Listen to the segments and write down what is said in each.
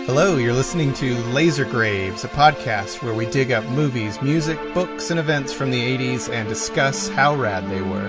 Hello, you're listening to Laser Graves, a podcast where we dig up movies, music, books, and events from the 80s and discuss how rad they were.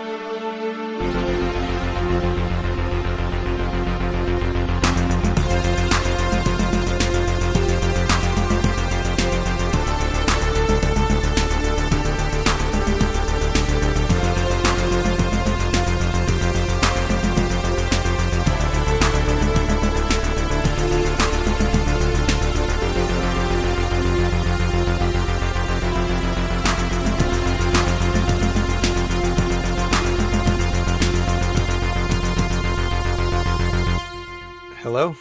Hello.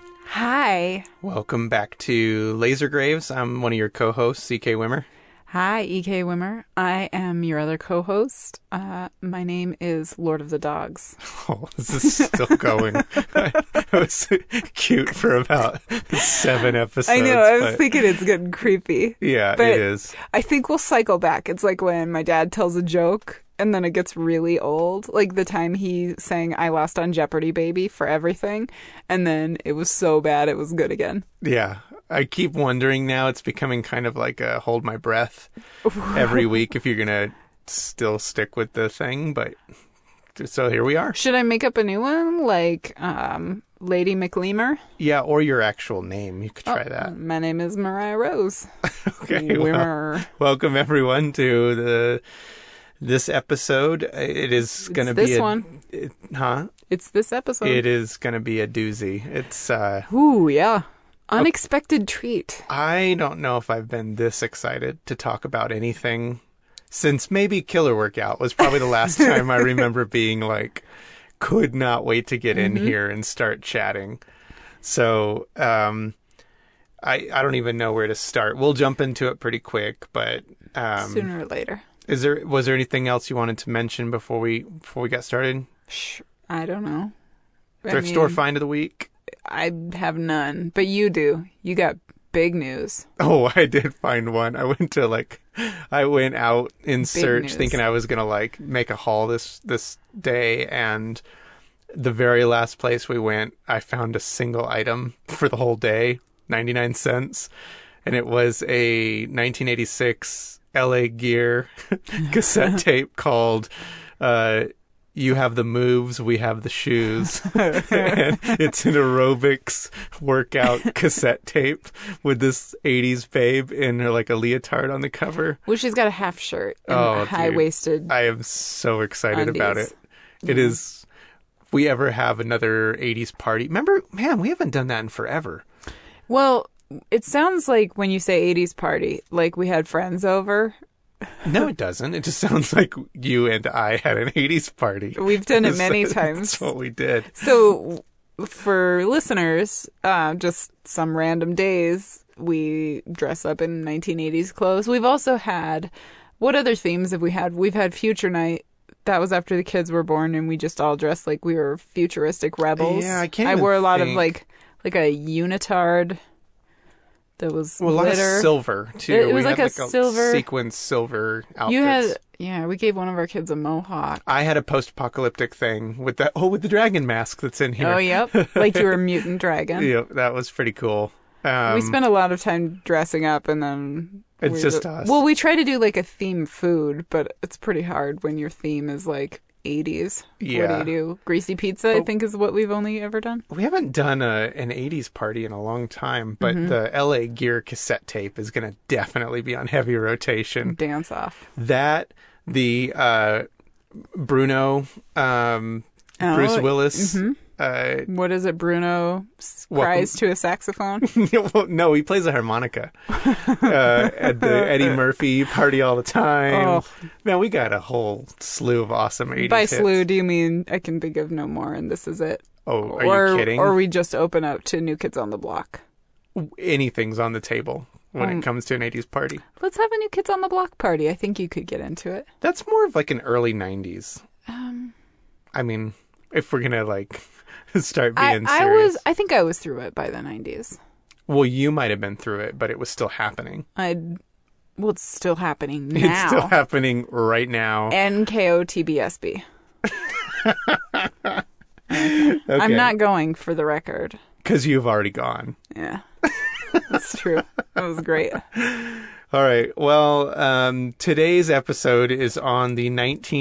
Hi. Welcome back to Laser Graves. I'm one of your co-hosts, E.K. Wimmer. Hi, E.K. Wimmer. I am your other co-host. My name is Lord of the Dogs. Oh, this is still going. It was cute for about 7 episodes. I know. I was thinking it's getting creepy. Yeah, but it is. I think we'll cycle back. It's like when my dad tells a joke and then it gets really old. Like the time he sang I Lost on Jeopardy, Baby for everything. And then it was so bad it was good again. Yeah. I keep wondering now, it's becoming kind of like a hold my breath every week if you're going to still stick with the thing. But so here we are. Should I make up a new one? Like Lady McLemer? Yeah, or your actual name. You could try that. My name is Mariah Rose. Okay. Well, welcome everyone to this episode. It is going to be this one. It's this episode. It is going to be a doozy. It's ooh, yeah. Unexpected treat. I don't know if I've been this excited to talk about anything since maybe Killer Workout was probably the last time I remember being like, could not wait to get in here and start chatting. So I don't even know where to start. We'll jump into it pretty quick, but sooner or later. Was there anything else you wanted to mention before we got started? I don't know. Thrift store find of the week? I have none, but you do. You got big news. Oh, I did find one. I went out in big search news. Thinking I was going to make a haul this day, and the very last place we went, I found a single item for the whole day, 99 cents, and it was a 1986 LA Gear cassette tape called You Have the Moves, We Have the Shoes. And it's an aerobics workout cassette tape with this 80s babe in her like a leotard on the cover. Well, she's got a half shirt and high-waisted I am so excited undies. About it. Yeah. It is, if we ever have another 80s party. Remember, man, we haven't done that in forever. Well, it sounds like when you say 80s party, like we had friends over. No, it doesn't. It just sounds like you and I had an 80s party. We've done it many times. That's what we did. So for listeners, just some random days, we dress up in 1980s clothes. We've also had, what other themes have we had? We've had Future Night. That was after the kids were born, and we just all dressed like we were futuristic rebels. Yeah, I wore a lot of like a unitard. That was a lot of silver too. It was like a silver sequence silver outfits. We gave one of our kids a mohawk. I had a post-apocalyptic thing with the dragon mask that's in here. Oh, yep, like you were a mutant dragon. Yep, that was pretty cool. We spent a lot of time dressing up, and then it's just us. Well, we try to do like a theme food, but it's pretty hard when your theme is like 80s. Yeah. What do you do? Greasy pizza, I think, is what we've only ever done. We haven't done an 80s party in a long time, but the LA Gear cassette tape is going to definitely be on heavy rotation. Dance off. That, the Bruno, Bruce Willis. What is it? Bruno cries to a saxophone? Well, no, he plays a harmonica at the Eddie Murphy party all the time. Oh. Man, we got a whole slew of awesome 80s By hits. slew, do you mean I can think of no more and this is it? Oh, are you kidding? Or we just open up to New Kids on the Block? Anything's on the table when it comes to an 80s party. Let's have a New Kids on the Block party. I think you could get into it. That's more of like an early 90s. I mean, if we're going to start being serious. I think I was through it by the 90s. Well, you might have been through it, but it was still happening. Well, it's still happening now. It's still happening right now. NKOTBSB. Okay. Okay. I'm not going, for the record. Because you've already gone. Yeah. That's true. That was great. All right. Well, today's episode is on the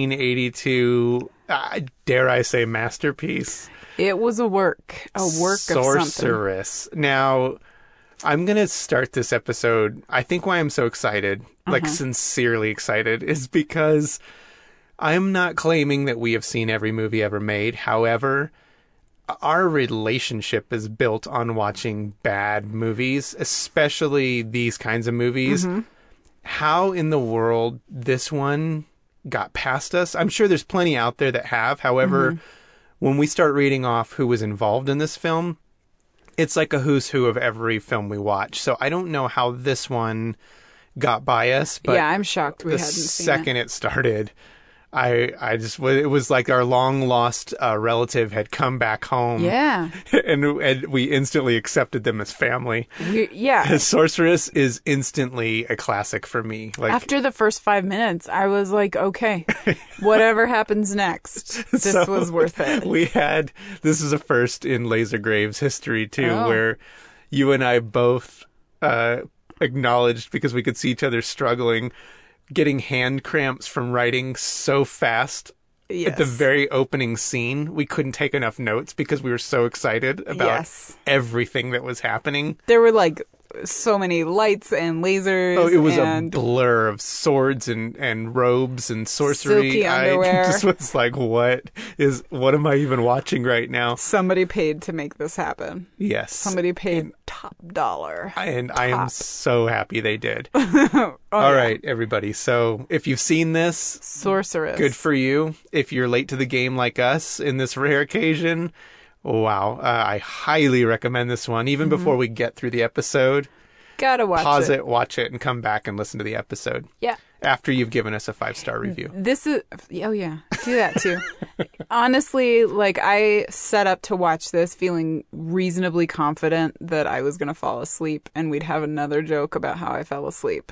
1982, dare I say, masterpiece. It was a work of something. Sorceress. Now, I'm going to start this episode. I think why I'm so excited, like sincerely excited, is because I'm not claiming that we have seen every movie ever made. However, our relationship is built on watching bad movies, especially these kinds of movies. How in the world this one got past us? I'm sure there's plenty out there that have. However, when we start reading off who was involved in this film, it's like a who's who of every film we watch. So I don't know how this one got by us. But yeah, I'm shocked we hadn't seen it. The second it started, I just, it was like our long lost relative had come back home. Yeah. And we instantly accepted them as family. Yeah. Sorceress is instantly a classic for me. Like, after the first 5 minutes, I was like, okay, whatever happens next, this was worth it. This is a first in Laser Graves history too, where you and I both acknowledged, because we could see each other struggling, getting hand cramps from writing so fast. Yes. At the very opening scene, we couldn't take enough notes because we were so excited about everything that was happening. There were like so many lights and lasers. Oh, it was a blur of swords and robes and sorcery. Silky underwear. I just was like, what am I even watching right now? Somebody paid to make this happen. Yes. Somebody paid top dollar. And I am so happy they did. All right, everybody. So if you've seen this, Sorceress, good for you. If you're late to the game like us in this rare occasion, wow, I highly recommend this one. Even before we get through the episode, gotta pause it, watch it, and come back and listen to the episode. Yeah. After you've given us a 5-star review. This is, oh yeah, do that too. Honestly, like, I set up to watch this feeling reasonably confident that I was going to fall asleep and we'd have another joke about how I fell asleep.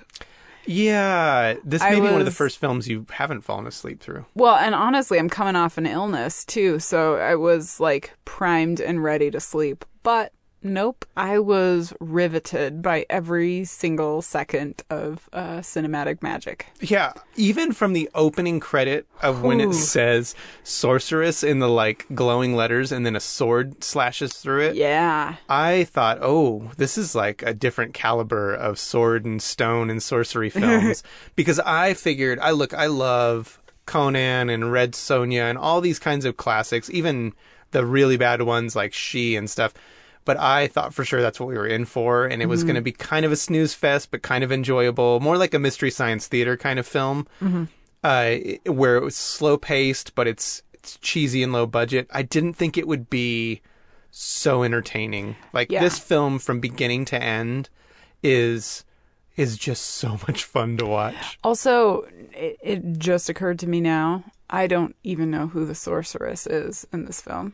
Yeah, this may be one of the first films you haven't fallen asleep through. Well, and honestly, I'm coming off an illness too, so I was like primed and ready to sleep. But nope, I was riveted by every single second of cinematic magic. Yeah, even from the opening credit of when it says sorceress in the like glowing letters and then a sword slashes through it. Yeah. I thought, oh, this is like a different caliber of sword and stone and sorcery films. Because I figured, I love Conan and Red Sonja and all these kinds of classics, even the really bad ones like She and stuff. But I thought for sure that's what we were in for, and it was going to be kind of a snooze fest, but kind of enjoyable, more like a Mystery Science Theater kind of film, where it was slow paced, but it's cheesy and low budget. I didn't think it would be so entertaining. Like this film, from beginning to end, is just so much fun to watch. Also, it just occurred to me now, I don't even know who the sorceress is in this film.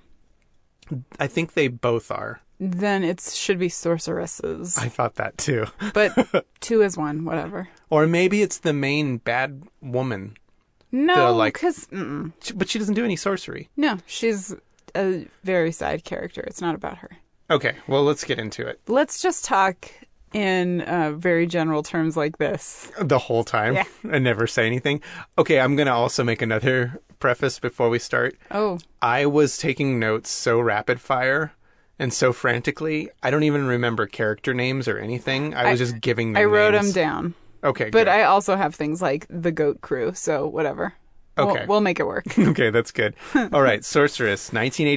I think they both are. Then it should be sorceresses. I thought that too. But 2 is 1, whatever. Or maybe it's the main bad woman. No, because... But she doesn't do any sorcery. No, she's a very side character. It's not about her. Okay, well, let's get into it. Let's just talk in very general terms like this. The whole time? Yeah. And never say anything? Okay, I'm going to also make another preface before we start. Oh. I was taking notes so rapid fire and so frantically, I don't even remember character names or anything. I was just giving them I wrote names. them down. Okay, But good. I also have things like the Goat Crew, so whatever. Okay. We'll make it work. Okay, that's good. All right, Sorceress,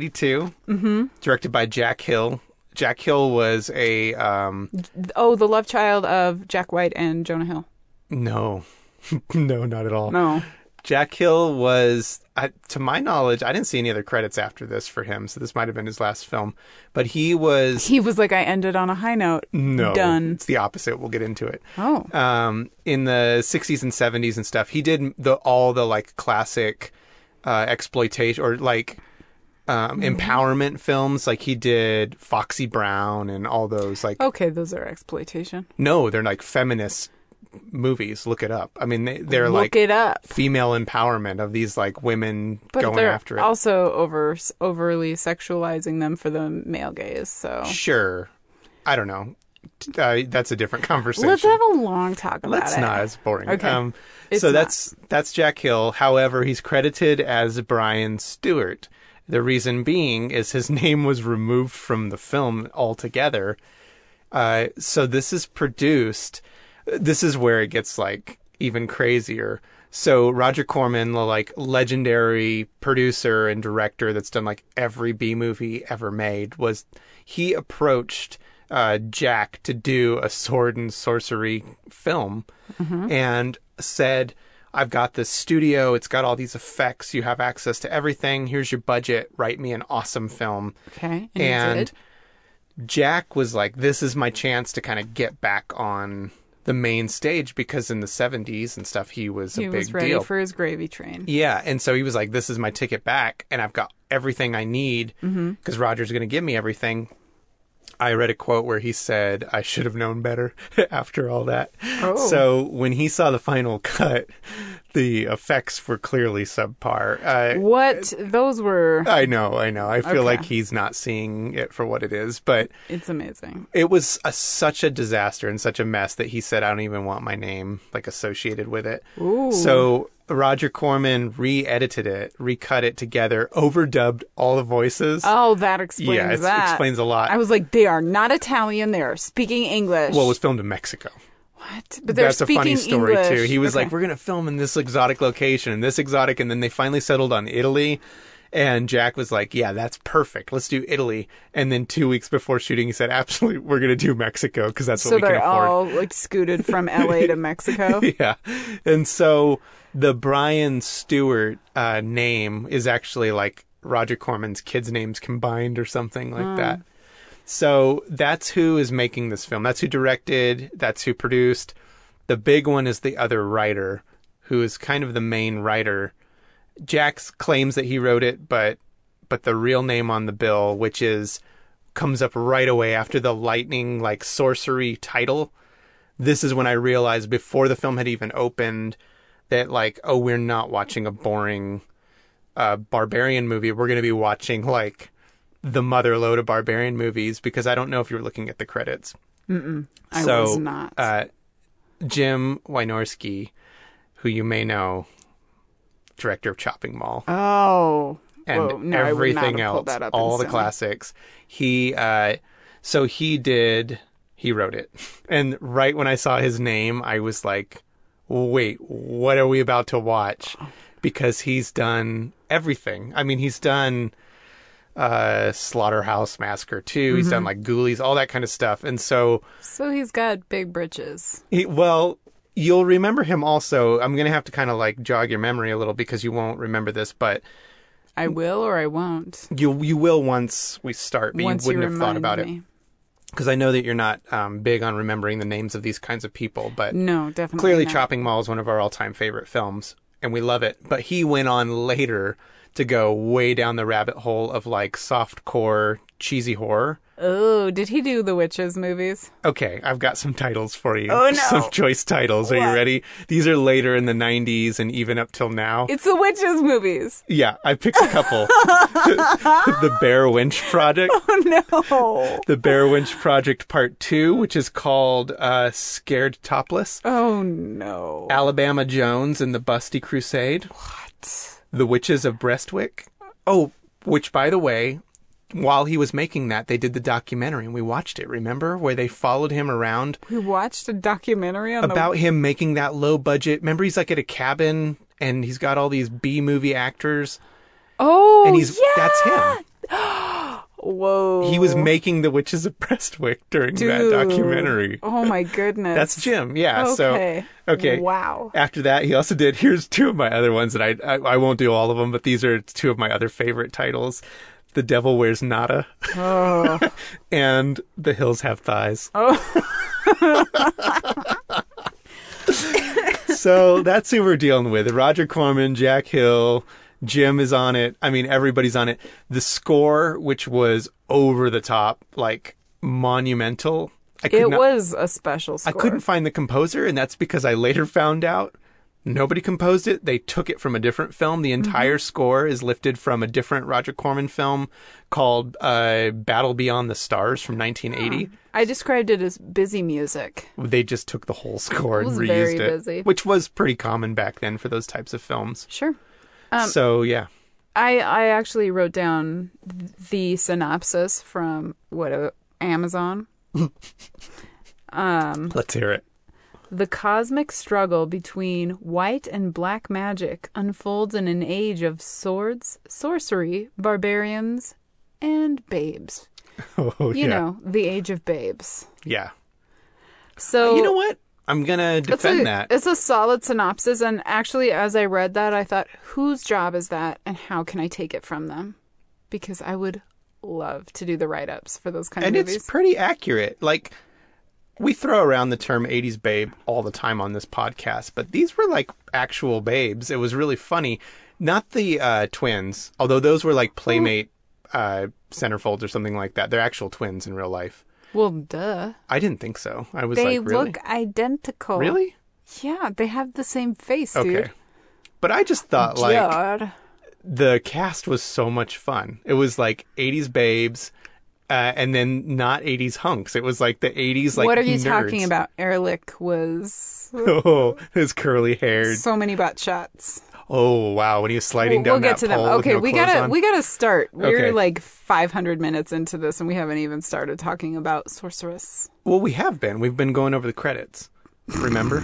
1982, directed by Jack Hill. Jack Hill was a... the love child of Jack White and Jonah Hill. No. No, not at all. No. Jack Hill was, to my knowledge, I didn't see any other credits after this for him, so this might have been his last film. But he was... He was like, I ended on a high note. No. Done. It's the opposite. We'll get into it. Oh. In the 60s and 70s and stuff, he did all the like classic exploitation or like empowerment films. Like he did Foxy Brown and all those like... Okay, those are exploitation. No, they're like feminist movies. Look it up. I mean, they're Look like it up. female empowerment of these like women But going they're after it. also overly sexualizing them for the male gaze. So Sure. I don't know. That's a different conversation. let's have a long talk about Let's it. not. It's boring. Okay. So that's Jack Hill. However, he's credited as Brian Stewart. The reason being is his name was removed from the film altogether. So this is produced. This is where it gets like even crazier. So Roger Corman, the like legendary producer and director that's done like every B movie ever made, he approached Jack to do a sword and sorcery film and said, I've got this studio. It's got all these effects. You have access to everything. Here's your budget. Write me an awesome film. Okay. And Jack was like, this is my chance to kind of get back on the main stage, because in the 70s and stuff, he was a big deal. He was ready for his gravy train. Yeah. And so he was like, this is my ticket back, and I've got everything I need because Roger's going to give me everything. I read a quote where he said, I should have known better after all that. Oh. So when he saw the final cut, the effects were clearly subpar. What? Those were... I know. I feel like he's not seeing it for what it is, but... It's amazing. It was such a disaster and such a mess that he said, I don't even want my name like associated with it. Ooh. So Roger Corman re-edited it, recut it together, overdubbed all the voices. Oh, that explains that. Yeah, it explains a lot. I was like, they are not Italian. They are speaking English. Well, it was filmed in Mexico. What? But they're That's a speaking funny story, English. too. He was like, we're going to film in this exotic location and this exotic, and then they finally settled on Italy. And Jack was like, yeah, that's perfect. Let's do Italy. And then 2 weeks before shooting, he said, absolutely, we're going to do Mexico because that's what we can afford. So they're all like scooted from LA to Mexico? Yeah. And so the Brian Stewart name is actually like Roger Corman's kids' names combined or something like that. So that's who is making this film. That's who directed. That's who produced. The big one is the other writer, who is kind of the main writer. Jack claims that he wrote it, but the real name on the bill, which comes up right away after the lightning, like sorcery title. This is when I realized, before the film had even opened, that like, oh, we're not watching a boring barbarian movie. We're going to be watching like the mother lode of barbarian movies, because I don't know if you were looking at the credits. I was not. Jim Wynorski, who you may know, director of Chopping Mall. Oh. And whoa, no, everything else, all the instantly. classics. He wrote it. And right when I saw his name, I was like, wait, what are we about to watch? Because he's done everything. I mean, he's done Slaughterhouse Massacre 2. He's done like Ghoulies, all that kind of stuff. And so he's got big britches. You'll remember him also. I'm going to have to kind of like jog your memory a little, because you won't remember this, but I will or I won't. You will once we start, but Once you wouldn't you have thought about remind me. it. Because I know that you're not big on remembering the names of these kinds of people, but No, definitely clearly not. Chopping Mall is one of our all-time favorite films, and we love it. But he went on later to go way down the rabbit hole of like softcore, cheesy horror. Oh, did he do the Witches movies? Okay, I've got some titles for you. Oh, no. Some choice titles. Are you ready? These are later in the 90s and even up till now. It's the Witches movies. Yeah, I picked a couple. The Bear Winch Project. Oh, no. The Bear Winch Project Part 2, which is called Scared Topless. Oh, no. Alabama Jones and the Busty Crusade. What? The Witches of Brestwick. Oh, which, by the way, while he was making that, they did the documentary, and we watched it, remember? Where they followed him around. We watched a documentary on about him making that low budget. Remember, he's like at a cabin, and he's got all these B-movie actors. Oh, and yeah! That's him. Whoa. He was making The Witches of Brestwick during that documentary. Oh, my goodness. That's Jim, yeah. Okay. So, okay. Wow. After that, he also did, here's two of my other ones, and I won't do all of them, but these are two of my other favorite titles. The Devil Wears Nada. Oh. And The Hills Have Thighs. Oh. So that's who we're dealing with. Roger Corman, Jack Hill, Jim is on it. I mean, everybody's on it. The score, which was over the top, like monumental. It was a special score. I couldn't find the composer, and that's because I later found out nobody composed it. They took it from a different film. The entire score is lifted from a different Roger Corman film called Battle Beyond the Stars from 1980. I described it as busy music. They just took the whole score and reused very it, busy. which was pretty common back then for those types of films. Sure. So, yeah. I actually wrote down the synopsis from Amazon. Let's hear it. The cosmic struggle between white and black magic unfolds in an age of swords, sorcery, barbarians, and babes. Oh, You know, the age of babes. Yeah. So You know what? I'm going to defend that. It's a solid synopsis, and actually, as I read that, I thought, whose job is that, and how can I take it from them? Because I would love to do the write-ups for those kind of movies. And it's pretty accurate. Like, we throw around the term 80s babe all the time on this podcast, but these were like actual babes. It was really funny. Not the twins, although those were like Playmate centerfolds or something like that. They're actual twins in real life. Well, duh. I didn't think so. I was They like, really? look identical. Really? Yeah, they have the same face, dude. Okay. But I just thought, like, God. the cast was so much fun. It was like 80s babes, and then not 80s hunks. It was like the 80s, like, What are you nerds. talking about? Ehrlich was Oh, his curly haired. so many butt shots. Oh, wow. When he was sliding down We'll get that to them. pole with Okay, no we clothes on. gotta start. We're Okay. like 500 minutes into this, and we haven't even started talking about Sorceress. Well, we have been. We've been going over the credits. Remember?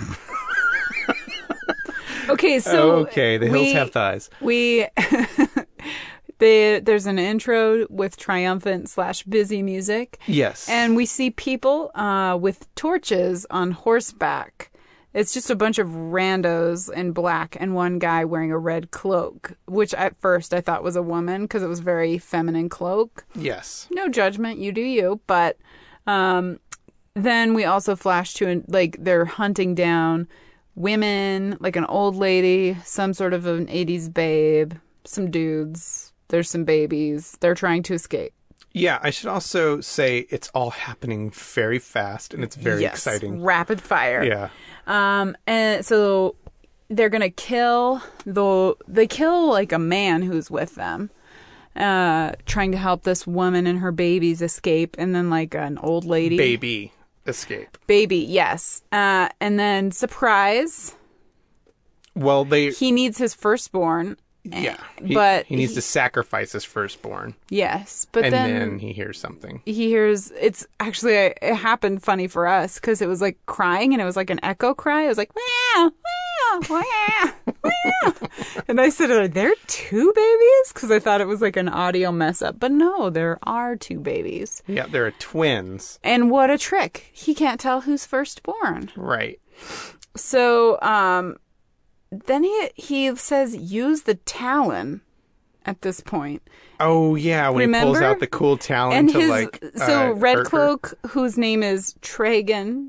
Okay, so Okay, the hills have thighs. We there's an intro with triumphant / busy music. Yes. And we see people with torches on horseback. It's just a bunch of randos in black and one guy wearing a red cloak, which at first I thought was a woman because it was very feminine cloak. Yes. No judgment, you do you. But then we also flash to, like, they're hunting down women, like an old lady, some sort of an 80s babe, some dudes. There's some babies. They're trying to escape. Yeah, I should also say it's all happening very fast and it's very exciting. Rapid fire. Yeah. And so they're gonna kill they kill like a man who's with them, trying to help this woman and her babies escape, and then like an old lady Baby escape. baby, yes, and then surprise, Well, he needs his firstborn. yeah. But he needs to sacrifice his firstborn. Yes, but And then then he hears something. he hears, it's actually, it happened funny for us because it was like crying, and it was like an echo cry. It was like, meow, meow, meow, meow. And I said, are there two babies? Because I thought it was like an audio mess up. But no, there are two babies. Yeah, there are twins. And what a trick. He can't tell who's firstborn. Right. So then he says, use the talon at this point. Oh, yeah, when he pulls Remember? out the cool talon And to, his like, Red hurt her. Cloak, whose name is Tragan.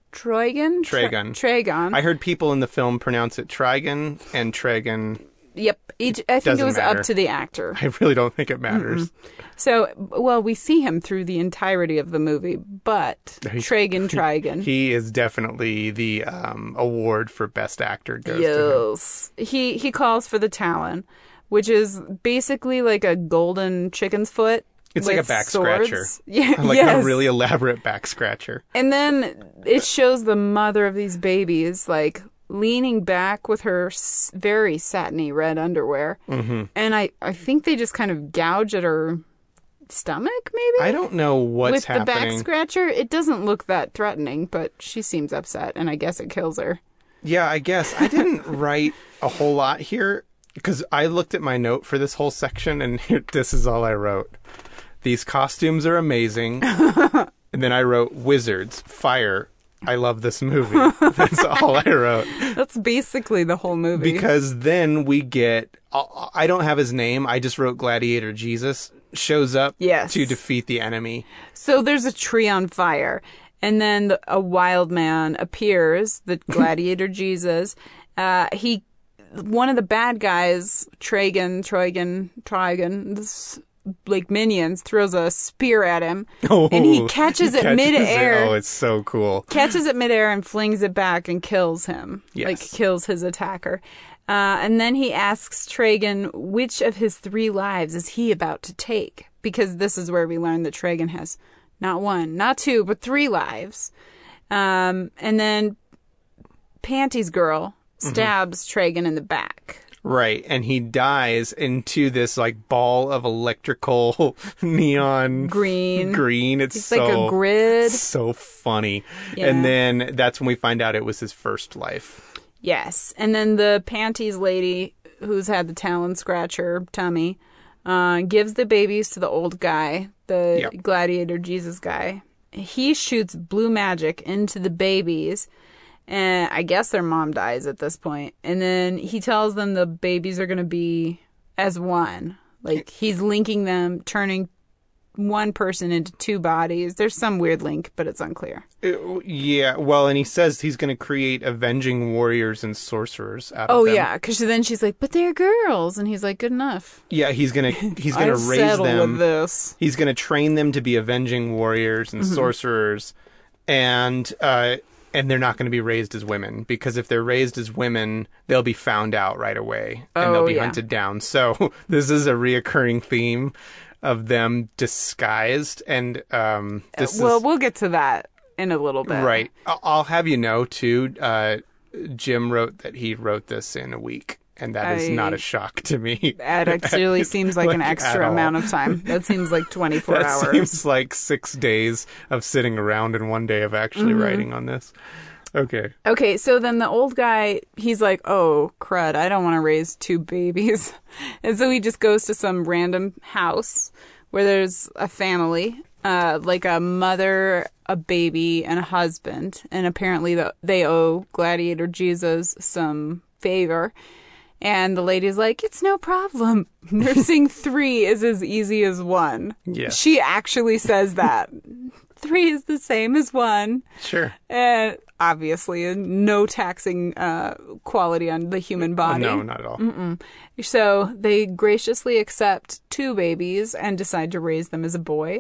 Tragan. I heard people in the film pronounce it Trigon and Tragon. Yep. I think it Doesn't was matter. up to the actor. I really don't think it matters. So, well, we see him through the entirety of the movie, but Trigon. He is definitely the award for best actor goes to him. Yes. He calls for the talon, which is basically like a golden chicken's foot. It's like a with back swords. scratcher. Yeah, Like yes. a really elaborate back scratcher. And then it shows the mother of these babies, like, leaning back with her very satiny red underwear. Mm-hmm. And I think they just kind of gouge at her stomach, maybe? I don't know what's with happening. the back scratcher. It doesn't look that threatening, but she seems upset, and I guess it kills her. Yeah, I guess. I didn't write a whole lot here because I looked at my note for this whole section, and this is all I wrote. These costumes are amazing. And then I wrote wizards, fire. I love this movie. That's all I wrote. That's basically the whole movie. Because then we get, I don't have his name. I just wrote Gladiator Jesus shows up Yes. to defeat the enemy. So there's a tree on fire, and then a wild man appears, the gladiator Jesus. One of the bad guys, Tragan, like minions, throws a spear at him, and he catches it midair. Oh, it's so cool. Catches it midair and flings it back and kills him. Yes. Like, kills his attacker. And then he asks Tragan which of his 3 lives is he about to take, because this is where we learn that Tragan has not 1, not 2, but 3 lives. And then Panties Girl stabs Tragan in the back. Right, and he dies into this like ball of electrical neon green. It's like a grid. So funny. Yeah. And then that's when we find out it was his first life. Yes, and then the Panties lady, who's had the Talon Scratcher tummy, gives the babies to the old guy, the Gladiator Jesus guy. He shoots blue magic into the babies. And I guess their mom dies at this point. And then he tells them the babies are going to be as one. Like, he's linking them, turning one person into 2 bodies. There's some weird link, but it's unclear. Yeah, well, and he says he's going to create avenging warriors and sorcerers out of them. Oh, yeah, because then she's like, but they're girls. And he's like, good enough. Yeah, he's gonna raise them. With this. He's going to train them to be avenging warriors and sorcerers. And they're not going to be raised as women, because if they're raised as women, they'll be found out right away and they'll be hunted down. So this is a reoccurring theme of them disguised. And we'll get to that in a little bit. Right. I'll have you know, too, Jim wrote that he wrote this in a week. And that is not a shock to me. That actually seems like an extra amount of time. That seems like 24 hours. That seems like 6 days of sitting around and 1 day of actually writing on this. Okay, so then the old guy, he's like, oh, crud, I don't want to raise 2 babies. And so he just goes to some random house where there's a family, like a mother, a baby, and a husband. And apparently they owe Gladiator Jesus some favor. And the lady's like, it's no problem. Nursing 3 is as easy as 1. Yeah. She actually says that. 3 is the same as 1. Sure. And obviously, no taxing quality on the human body. No, not at all. So they graciously accept 2 babies and decide to raise them as a boy.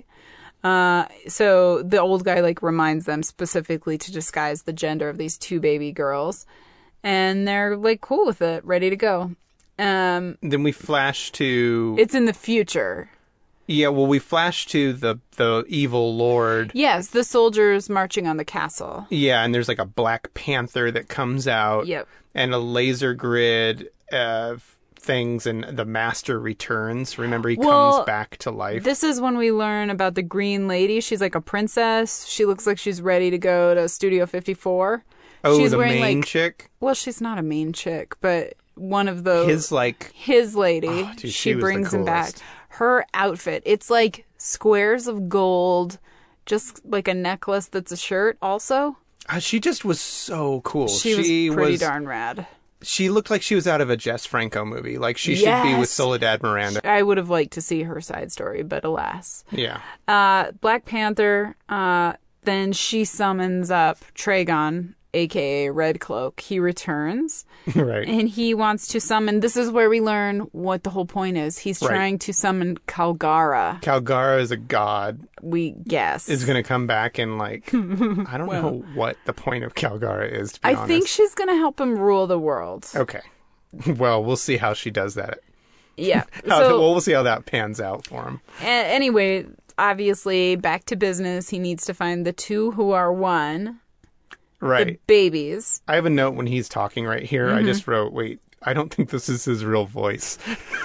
So the old guy reminds them specifically to disguise the gender of these 2 baby girls. And they're cool with it, ready to go. Then we flash to... It's in the future. Yeah, well, we flash to the evil lord. Yes, the soldiers marching on the castle. Yeah, and there's a Black Panther that comes out. Yep. And a laser grid of things, and the master returns. Remember, he comes back to life. This is when we learn about the Green Lady. She's like a princess. She looks like she's ready to go to Studio 54. Oh, she's the wearing, main chick? Well, she's not a main chick, but one of those... His lady. Oh, dude, she brings him back. Her outfit, it's squares of gold, just like a necklace that's a shirt also. She just was so cool. She was pretty darn rad. She looked like she was out of a Jess Franco movie. She should be with Soledad Miranda. I would have liked to see her side story, but alas. Yeah. Black Panther, then she summons up Tragon, a.k.a. Red Cloak. He returns. Right. And he wants to summon... This is where we learn what the whole point is. He's trying to summon Kalgara. Kalgara is a god. We guess. Is going to come back and, I don't know what the point of Kalgara is, to be honest. I think she's going to help him rule the world. Okay. Well, we'll see how she does that. Yeah. We'll see how that pans out for him. Anyway, obviously, back to business. He needs to find the 2 who are one... Right. The babies. I have a note when he's talking right here. I just wrote, wait, I don't think this is his real voice.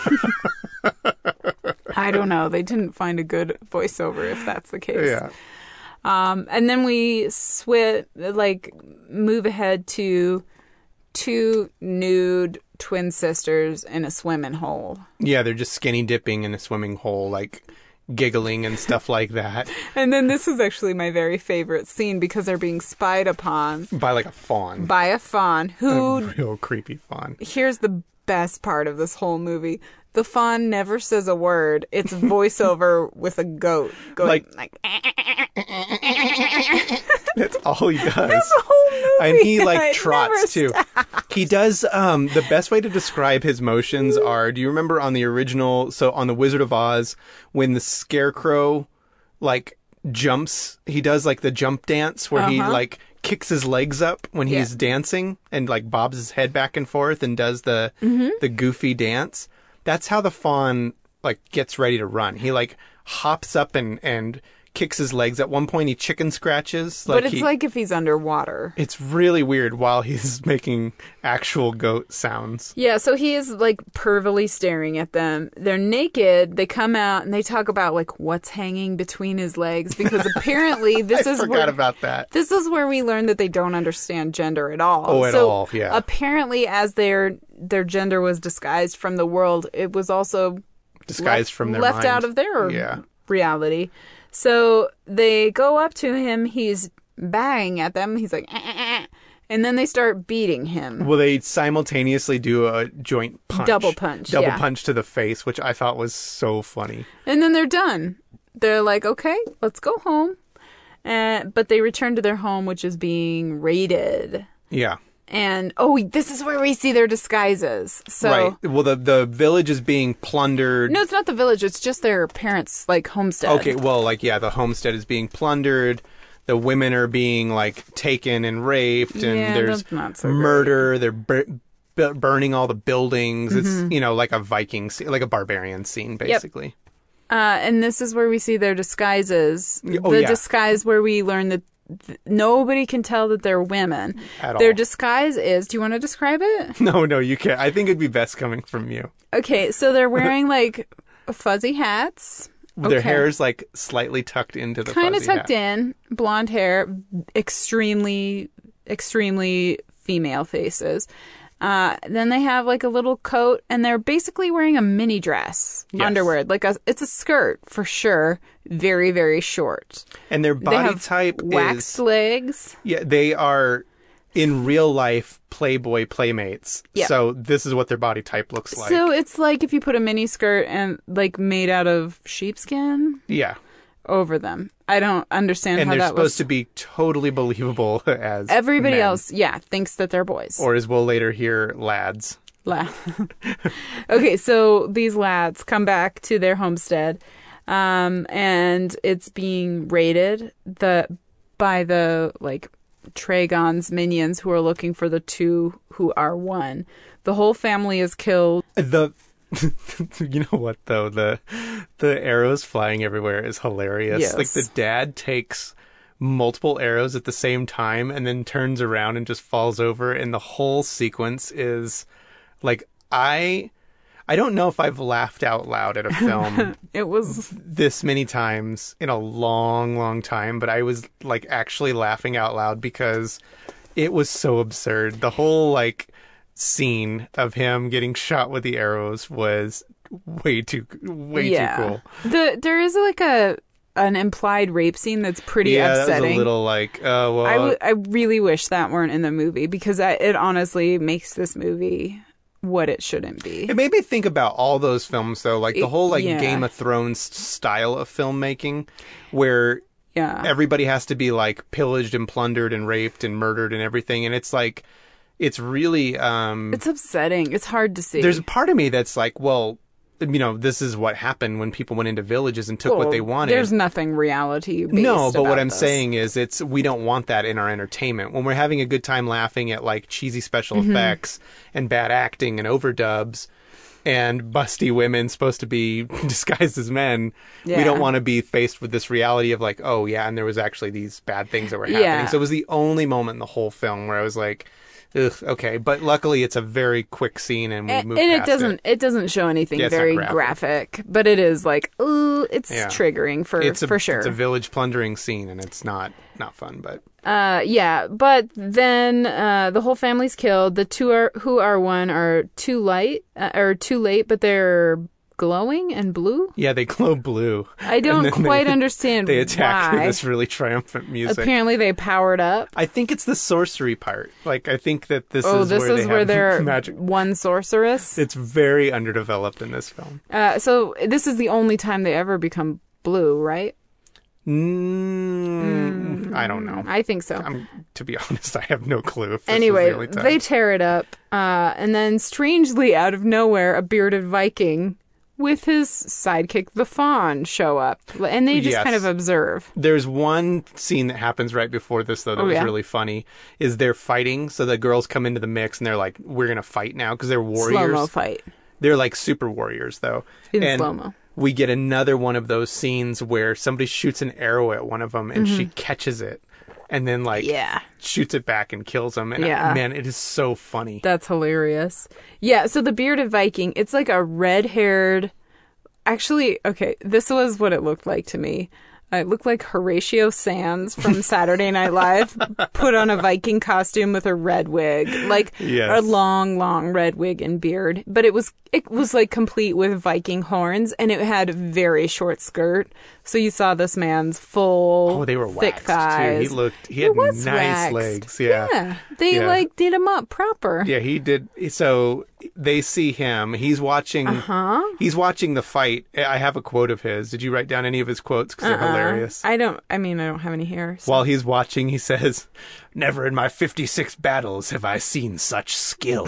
I don't know. They didn't find a good voiceover if that's the case. Yeah. And then we move ahead to 2 nude twin sisters in a swimming hole. Yeah, they're just skinny dipping in a swimming hole, giggling and stuff like that. And then this is actually my very favorite scene because they're being spied upon. By a fawn. By a fawn who... A real creepy fawn. Here's the best part of this whole movie. The fawn never says a word. It's voiceover with a goat going That's all he does. That's the whole movie. And he like It trots never too. He does the best way to describe his motions are, do you remember on the original, so on the Wizard of Oz, when the Scarecrow like jumps, he does like the jump dance where he like kicks his legs up when he's dancing and like bobs his head back and forth and does the goofy dance. That's how the fawn like gets ready to run. He like hops up and kicks his legs. At one point he chicken scratches. But it's like if he's underwater. It's really weird while he's making actual goat sounds. Yeah, so he is like pervily staring at them. They're naked. They come out and they talk about like what's hanging between his legs because apparently this is forgot about that. This is where we learn that they don't understand gender at all. Oh, at all, yeah. Apparently as their gender was disguised from the world, it was also disguised from their left mind. out of their reality. So they go up to him. He's banging at them. He's like, and then they start beating him. Well, they simultaneously do a joint punch. Double punch to the face, which I thought was so funny. And then they're done. They're like, okay, let's go home. But they return to their home, which is being raided. Yeah. And, this is where we see their disguises. So, right. Well, the village is being plundered. No, it's not the village. It's just their parents' like homestead. Okay, well, like, yeah, the homestead is being plundered. The women are being like taken and raped, and there's not so murder. They're burning all the buildings. It's like a Viking scene, like a barbarian scene, basically. Yep. And this is where we see their disguises. Disguise where we learn that nobody can tell that they're women. At Their all. disguise is... Do you want to describe it? No, you can't. I think it'd be best coming from you. Okay, so they're wearing like fuzzy hats. Their hair is like slightly tucked into the kind of fuzzy tucked hat. in, blonde hair, extremely female faces. Then they have like a little coat, and they're basically wearing a mini dress, underwear. It's a skirt for sure, very very short. And their body they have type waxed legs. Yeah, they are in real life Playboy playmates. Yeah. So this is what their body type looks like. So it's like if you put a mini skirt and like made out of sheepskin. Yeah. Over them. I don't understand and how that was. And they're supposed to be totally believable as everybody men. else, thinks that they're boys. Or as we'll later hear, lads. Okay, so these lads come back to their homestead, and it's being raided by the like Tragon's minions who are looking for the two who are one. The whole family is killed. You know what though, the arrows flying everywhere is hilarious. Yes. Like the dad takes multiple arrows at the same time and then turns around and just falls over, and the whole sequence is like I don't know if I've laughed out loud at a film It was this many times in a long, long time, but I was like actually laughing out loud because it was so absurd. The whole like scene of him getting shot with the arrows was way too cool. There is like an implied rape scene that's pretty upsetting. That was a little like, I really wish that weren't in the movie because it honestly makes this movie what it shouldn't be. It made me think about all those films though, like the whole like Game of Thrones style of filmmaking where everybody has to be like pillaged and plundered and raped and murdered and everything, and it's like it's really it's upsetting. It's hard to see. There's a part of me that's like, well, this is what happened when people went into villages and took what they wanted. There's nothing reality based. No, but what I'm this. saying is we don't want that in our entertainment. When we're having a good time laughing at like cheesy special effects and bad acting and overdubs and busty women supposed to be disguised as men, we don't want to be faced with this reality of like, oh yeah, and there was actually these bad things that were happening. So it was the only moment in the whole film where I was like, ugh, okay, but luckily it's a very quick scene and we move past it. It doesn't show anything very graphic, but it is like, ooh, it's triggering for sure. It's a village plundering scene and it's not fun, but but then the whole family's killed. The two who are one are too late, but they're glowing and blue. Yeah, they glow blue. I don't quite understand They attack why. with this really triumphant music. Apparently they powered up. I think it's the sorcery part. Like, I think that this is where they're magic. One sorceress. It's very underdeveloped in this film. So this is the only time they ever become blue, right? I don't know. I think so. To be honest, I have no clue if this Anyway, was the only time. they tear it up, and then strangely out of nowhere, a bearded Viking with his sidekick, the Faun, show up. And they just kind of observe. There's one scene that happens right before this, though, that was really funny, is they're fighting. So the girls come into the mix, and they're like, we're going to fight now, because they're warriors. Slow-mo fight. They're like super warriors, though. In slow-mo. We get another one of those scenes where somebody shoots an arrow at one of them, and she catches it. And then, shoots it back and kills him. And, man, it is so funny. That's hilarious. Yeah, so the bearded Viking, it's like a red-haired... Actually, okay, this was what it looked like to me. It looked like Horatio Sands from Saturday Night Live put on a Viking costume with a red wig. Like, a long, long red wig and beard. But it was like complete with Viking horns, and it had a very short skirt. So you saw this man's full, they were thick waxed, thighs. Too. He had nice waxed. legs. Yeah. They did him up proper. Yeah, he did. So they see him. He's watching. He's watching the fight. I have a quote of his. Did you write down any of his quotes? Because they're hilarious. I don't have any here. So. While he's watching, he says, "Never in my 56 battles have I seen such skill."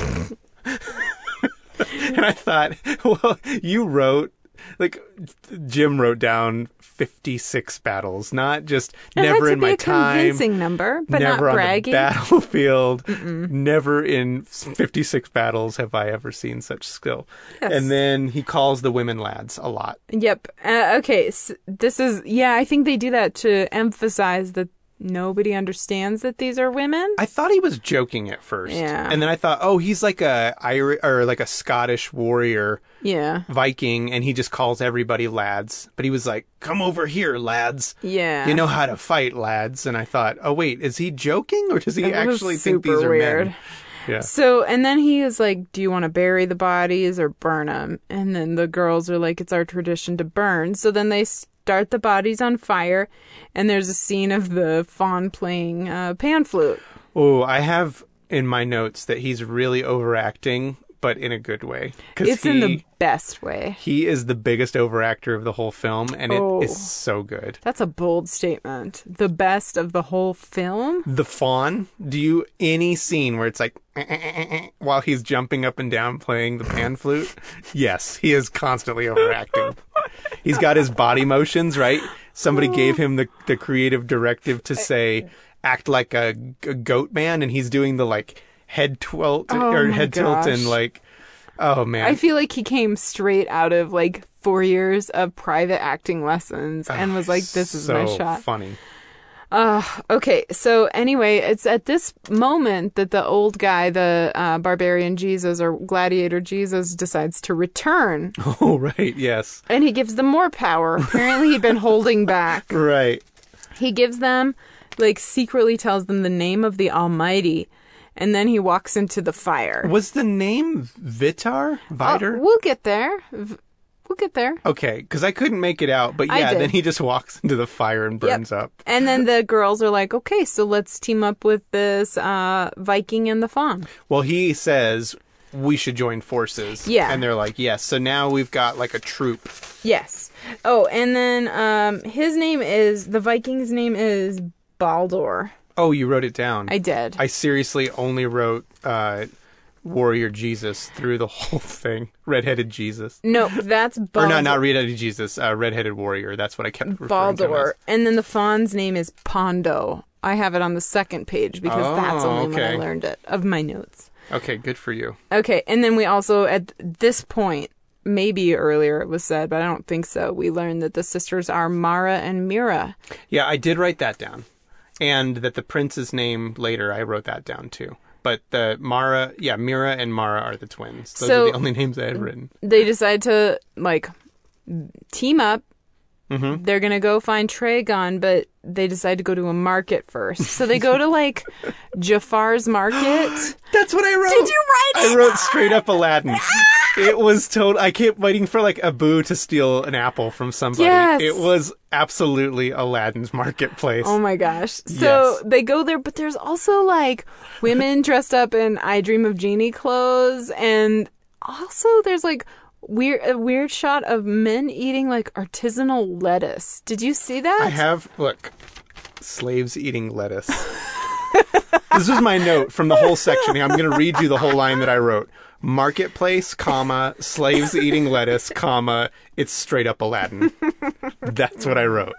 And I thought, well, you wrote, like, Jim wrote down 56 battles, not just never in my time. Convincing number, but never not bragging. On the battlefield. Never in 56 battles have I ever seen such skill. Yes. And then he calls the women lads a lot. Yep. Okay. So this is, I think they do that to emphasize that nobody understands that these are women. I thought he was joking at first. Yeah. And then I thought, oh, he's like a Irish or like a Scottish warrior. Yeah. Viking, and he just calls everybody lads. But he was like, "Come over here, lads. Yeah. You know how to fight, lads." And I thought, oh wait, is he joking or does he actually think these are weird. men? Yeah. So, and then he is like, "Do you want to bury the bodies or burn them?" And then the girls are like, "It's our tradition to burn." So then they start the bodies on fire, and there's a scene of the Faun playing pan flute. Oh, I have in my notes that he's really overacting, but in a good way. It's in the best way. He is the biggest overactor of the whole film, and it is so good. That's a bold statement. The best of the whole film? The Faun, any scene where it's like, while he's jumping up and down playing the pan flute? Yes, he is constantly overacting. He's got his body motions, right? Somebody gave him the creative directive to say, act like a goat man, and he's doing the like head tilt and like, oh man. I feel like he came straight out of like 4 years of private acting lessons and was like, this is my shot. So funny. Okay, so anyway, it's at this moment that the old guy, the barbarian Jesus or gladiator Jesus, decides to return. Oh, right, yes. And he gives them more power. Apparently he'd been holding back. Right. He gives them, like, secretly tells them the name of the Almighty, and then he walks into the fire. Was the name Vitar? We'll get there. We'll get there. Okay, because I couldn't make it out. But yeah, then he just walks into the fire and burns up. And then the girls are like, okay, so let's team up with this Viking and the Faun. Well, he says we should join forces. Yeah. And they're like, yes. So now we've got like a troop. Yes. Oh, and then the Viking's name is Baldur. Oh, you wrote it down. I did. I seriously only wrote Warrior Jesus through the whole thing. Redheaded Jesus. No, that's Baldur. Or not Redheaded Jesus. Redheaded Warrior. That's what I kept referring to him as. And then the Faun's name is Pondo. I have it on the second page because that's only when I learned it of my notes. Okay, good for you. Okay, and then we also, at this point, maybe earlier it was said, but I don't think so, we learned that the sisters are Mara and Mira. Yeah, I did write that down. And that the prince's name later, I wrote that down too. But the Mira and Mara are the twins. Those are the only names I had written. They decide to, like, team up. Mm-hmm. They're going to go find Tragon, but they decide to go to a market first. So they go to, like, Jafar's market. That's what I wrote. Did you write it? I wrote straight up Aladdin. It was total. I kept waiting for, like, Abu to steal an apple from somebody. Yes. It was absolutely Aladdin's marketplace. Oh my gosh. So they go there, but there's also, like, women dressed up in I Dream of Jeannie clothes. And also there's, like, a weird shot of men eating, like, artisanal lettuce. Did you see that? I have. Look. slaves eating lettuce. This was my note from the whole section. I'm going to read you the whole line that I wrote. Marketplace, comma, slaves eating lettuce, comma, it's straight up Aladdin. That's what I wrote.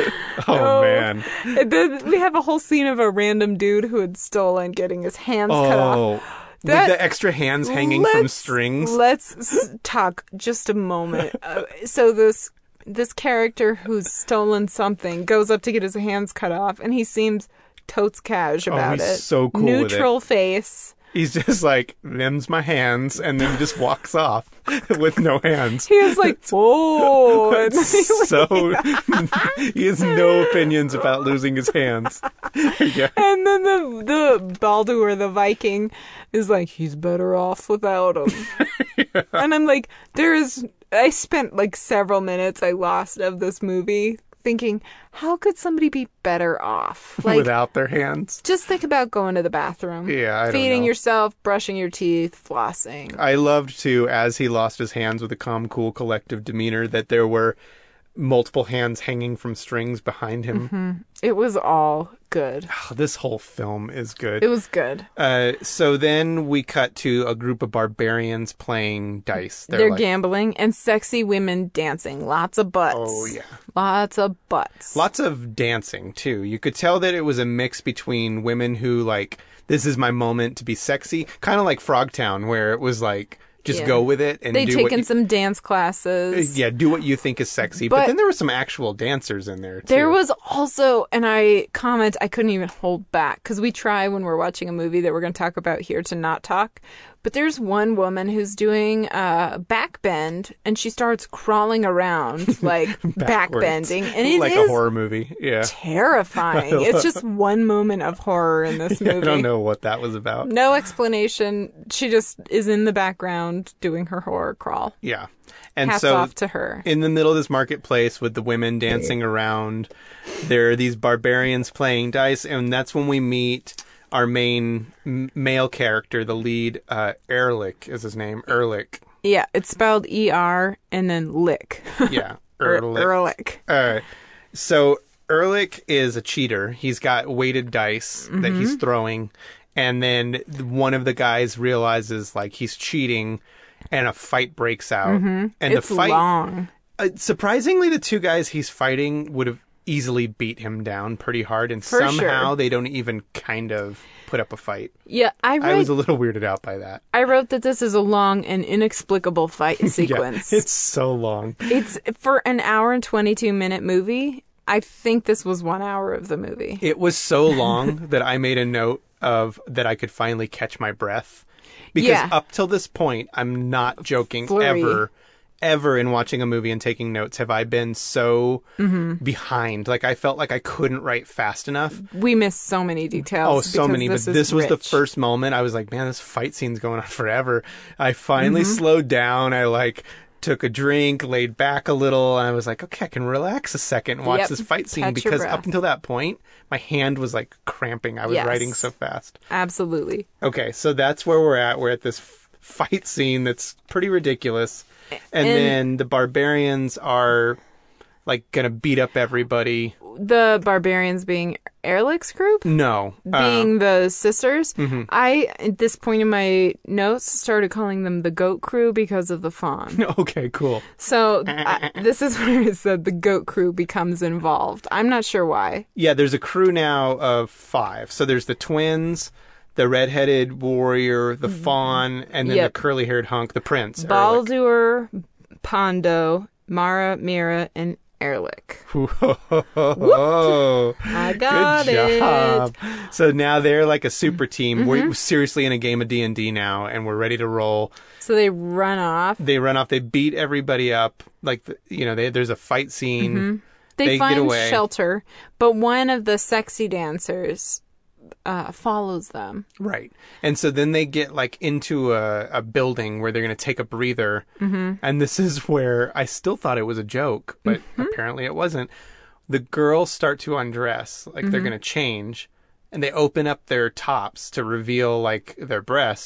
Oh, man. And then we have a whole scene of a random dude who had stolen getting his hands cut off. With the extra hands hanging from strings. Let's talk just a moment. So this character who's stolen something goes up to get his hands cut off, and he seems totes cash about he's it. So cool Neutral with it. Face. He's just like, them's my hands, and then just walks off with no hands. He was like, whoa. So, he has no opinions about losing his hands. Yeah. And then the Baldur, the Viking, is like, he's better off without him. Yeah. And I'm like, I spent like several minutes I lost of this movie thinking, how could somebody be better off? Like, without their hands? Just think about going to the bathroom. Yeah, I don't feeding know. yourself, brushing your teeth, flossing. I loved, too, as he lost his hands with a calm, cool, collective demeanor, that there were multiple hands hanging from strings behind him. Mm-hmm. It was all good. Oh, this whole film is good. It was good. So then we cut to a group of barbarians playing dice. They're like, gambling and sexy women dancing. Lots of butts. Oh, yeah. Lots of butts. Lots of dancing, too. You could tell that it was a mix between women who, like, this is my moment to be sexy. Kind of like Frogtown, where it was like, just go with it and They'd do taken some dance classes. Yeah, do what you think is sexy. But then there were some actual dancers in there, too. There was also, and I couldn't even hold back, because we try when we're watching a movie that we're going to talk about here to not talk. But there's one woman who's doing back bend, and she starts crawling around, like back bending. And it like is a horror movie. Yeah. Terrifying. It's just one moment of horror in this movie. I don't know what that was about. No explanation. She just is in the background doing her horror crawl. Yeah. And Hats so off to her. In the middle of this marketplace with the women dancing around, there are these barbarians playing dice, and that's when we meet our main male character, the lead, Erlich is his name, Erlich. Yeah, it's spelled E-R and then lick. Yeah, Erlich. Erlich. So Erlich is a cheater. He's got weighted dice that he's throwing, and then one of the guys realizes, like, he's cheating, and a fight breaks out. And it's the fight, long. Surprisingly, the two guys he's fighting would have easily beat him down pretty hard, and somehow they don't even kind of put up a fight. Yeah, I was a little weirded out by that. I wrote that this is a long and inexplicable fight sequence. Yeah, it's so long. It's for an hour and 22-minute movie. I think this was 1 hour of the movie. It was so long that I made a note of that I could finally catch my breath. Because up till this point, I'm not joking, ever in watching a movie and taking notes have I been so behind. Like, I felt like I couldn't write fast enough. We missed so many details. Oh, so many. But this was the first moment I was like, man, this fight scene's going on forever. I finally slowed down. I, took a drink, laid back a little, and I was like, okay, I can relax a second and watch this fight scene. Because up until that point, my hand was, cramping. I was writing so fast. Absolutely. Okay, so that's where we're at. We're at this fight scene that's pretty ridiculous. And then the barbarians are, gonna beat up everybody. The barbarians being Erlich's group? No. Being the sisters? I, at this point in my notes, started calling them the goat crew because of the fawn. Okay, cool. So this is where it said the goat crew becomes involved. I'm not sure why. Yeah, there's a crew now of 5. So there's the twins, the redheaded warrior, the fawn, and then the curly-haired hunk, the prince. Baldur, Pondo, Mara, Mira, and Erlich. Whoa. I got Good job. it. So now they're like a super team. We're seriously in a game of D&D now, and we're ready to roll. So they run off. They beat everybody up. There's a fight scene. They find get away. shelter, but one of the sexy dancers follows them. Right. And so then they get into a building where they're going to take a breather. And this is where I still thought it was a joke, but apparently it wasn't. The girls start to undress, they're going to change, and they open up their tops to reveal their breasts.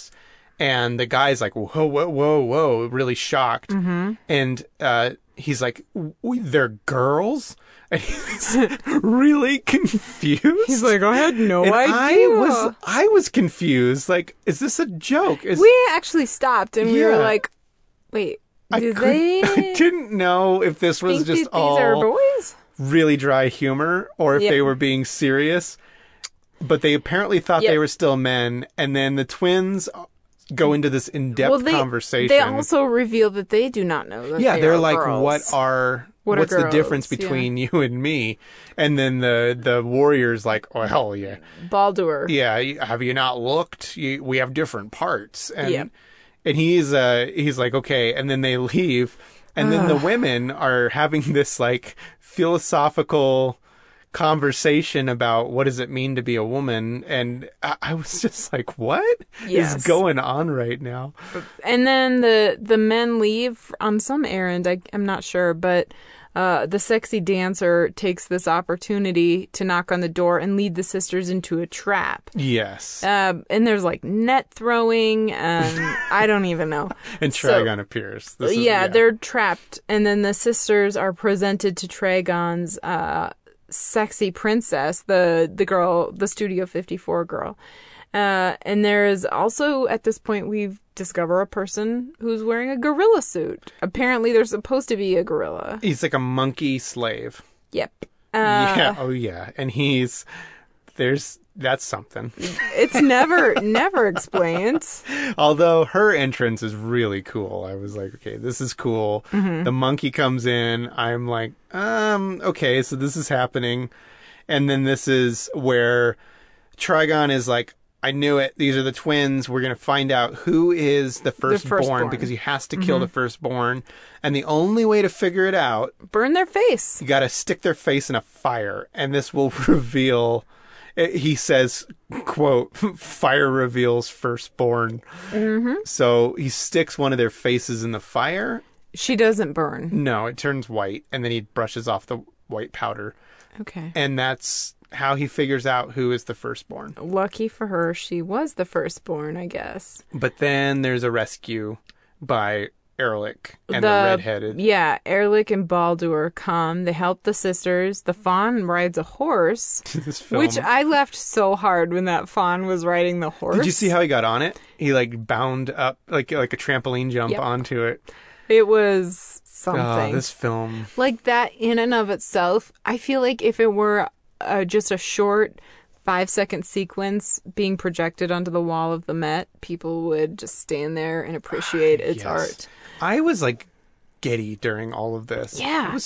And the guy's like, whoa, whoa, whoa, whoa, really shocked. Mm-hmm. And he's like, they're girls? And he's really confused. He's like, I had no and idea. I was confused. Like, is this a joke? We actually stopped and we were like, wait, I didn't know if this was just all these are boys? really dry humor or if they were being serious. But they apparently thought they were still men. And then the twins go into this in-depth conversation. They also reveal that they do not know that they're like, girls. What's the difference between you and me? And then the warrior's like, oh, hell yeah. Baldur. Yeah, have you not looked? We have different parts. And he's like, okay. And then they leave. And then the women are having this like philosophical conversation about what does it mean to be a woman, and I was just like, what is going on right now? And then the men leave on some errand. I'm not sure, but the sexy dancer takes this opportunity to knock on the door and lead the sisters into a trap. Yes. And there's like net throwing, and I don't even know. And Trigon appears. They're trapped, and then the sisters are presented to Trigon's sexy princess, the girl, the Studio 54 girl. And there's also, at this point, we've discovered a person who's wearing a gorilla suit. Apparently, there's supposed to be a gorilla. He's like a monkey slave. Yep. And that's something. It's never explained. Although her entrance is really cool. I was like, okay, this is cool. Mm-hmm. The monkey comes in. I'm like, okay, so this is happening. And then this is where Trigon is like, I knew it. These are the twins. We're going to find out who is the firstborn because he has to kill the firstborn. And the only way to figure it out... burn their face. You got to stick their face in a fire. And this will reveal... He says, quote, fire reveals firstborn. Mm-hmm. So he sticks one of their faces in the fire. She doesn't burn. No, it turns white. And then he brushes off the white powder. Okay. And that's how he figures out who is the firstborn. Lucky for her, she was the firstborn, I guess. But then there's a rescue by Erlich and the redheaded. Yeah, Erlich and Baldur come. They help the sisters. The fawn rides a horse, which I laughed so hard when that fawn was riding the horse. Did you see how he got on it? He like bound up like a trampoline jump onto it. It was something. Oh, this film. Like that in and of itself, I feel like if it were just a short 5-second sequence being projected onto the wall of the Met, people would just stand there and appreciate its art. I was like giddy during all of this. Yeah. It was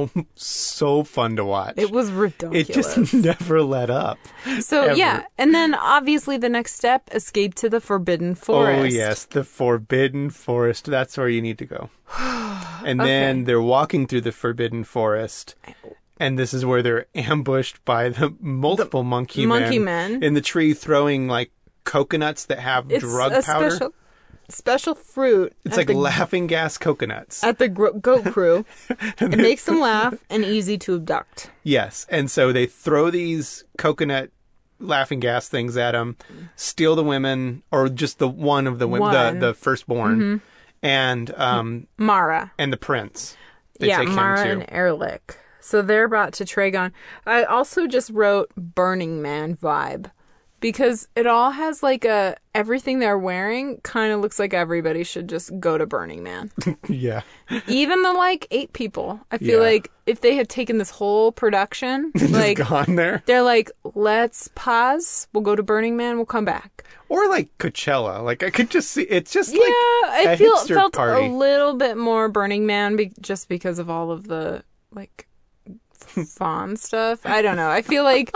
so fun to watch. It was ridiculous. It just never let up. So, ever. And then obviously the next step, escape to the Forbidden Forest. Oh, yes, the Forbidden Forest. That's where you need to go. And then they're walking through the Forbidden Forest. And this is where they're ambushed by the multiple monkey men in the tree throwing like coconuts that have drug powder. Special fruit. It's like laughing gas coconuts. At the goat crew. It makes them laugh and easy to abduct. Yes. And so they throw these coconut laughing gas things at them, steal the women, or just the one of the women, the firstborn, and Mara. And the prince. They take Mara him too. And Erlich. So they're brought to Trigon. I also just wrote Burning Man vibe. Because it all has like everything they're wearing kind of looks like everybody should just go to Burning Man. Yeah. Even the like 8 people. I feel like if they had taken this whole production, like gone there. They're like, let's pause. We'll go to Burning Man. We'll come back. Or like Coachella. Like I could just see it's just like I felt party. A little bit more Burning Man just because of all of the like fawn stuff. I don't know. I feel like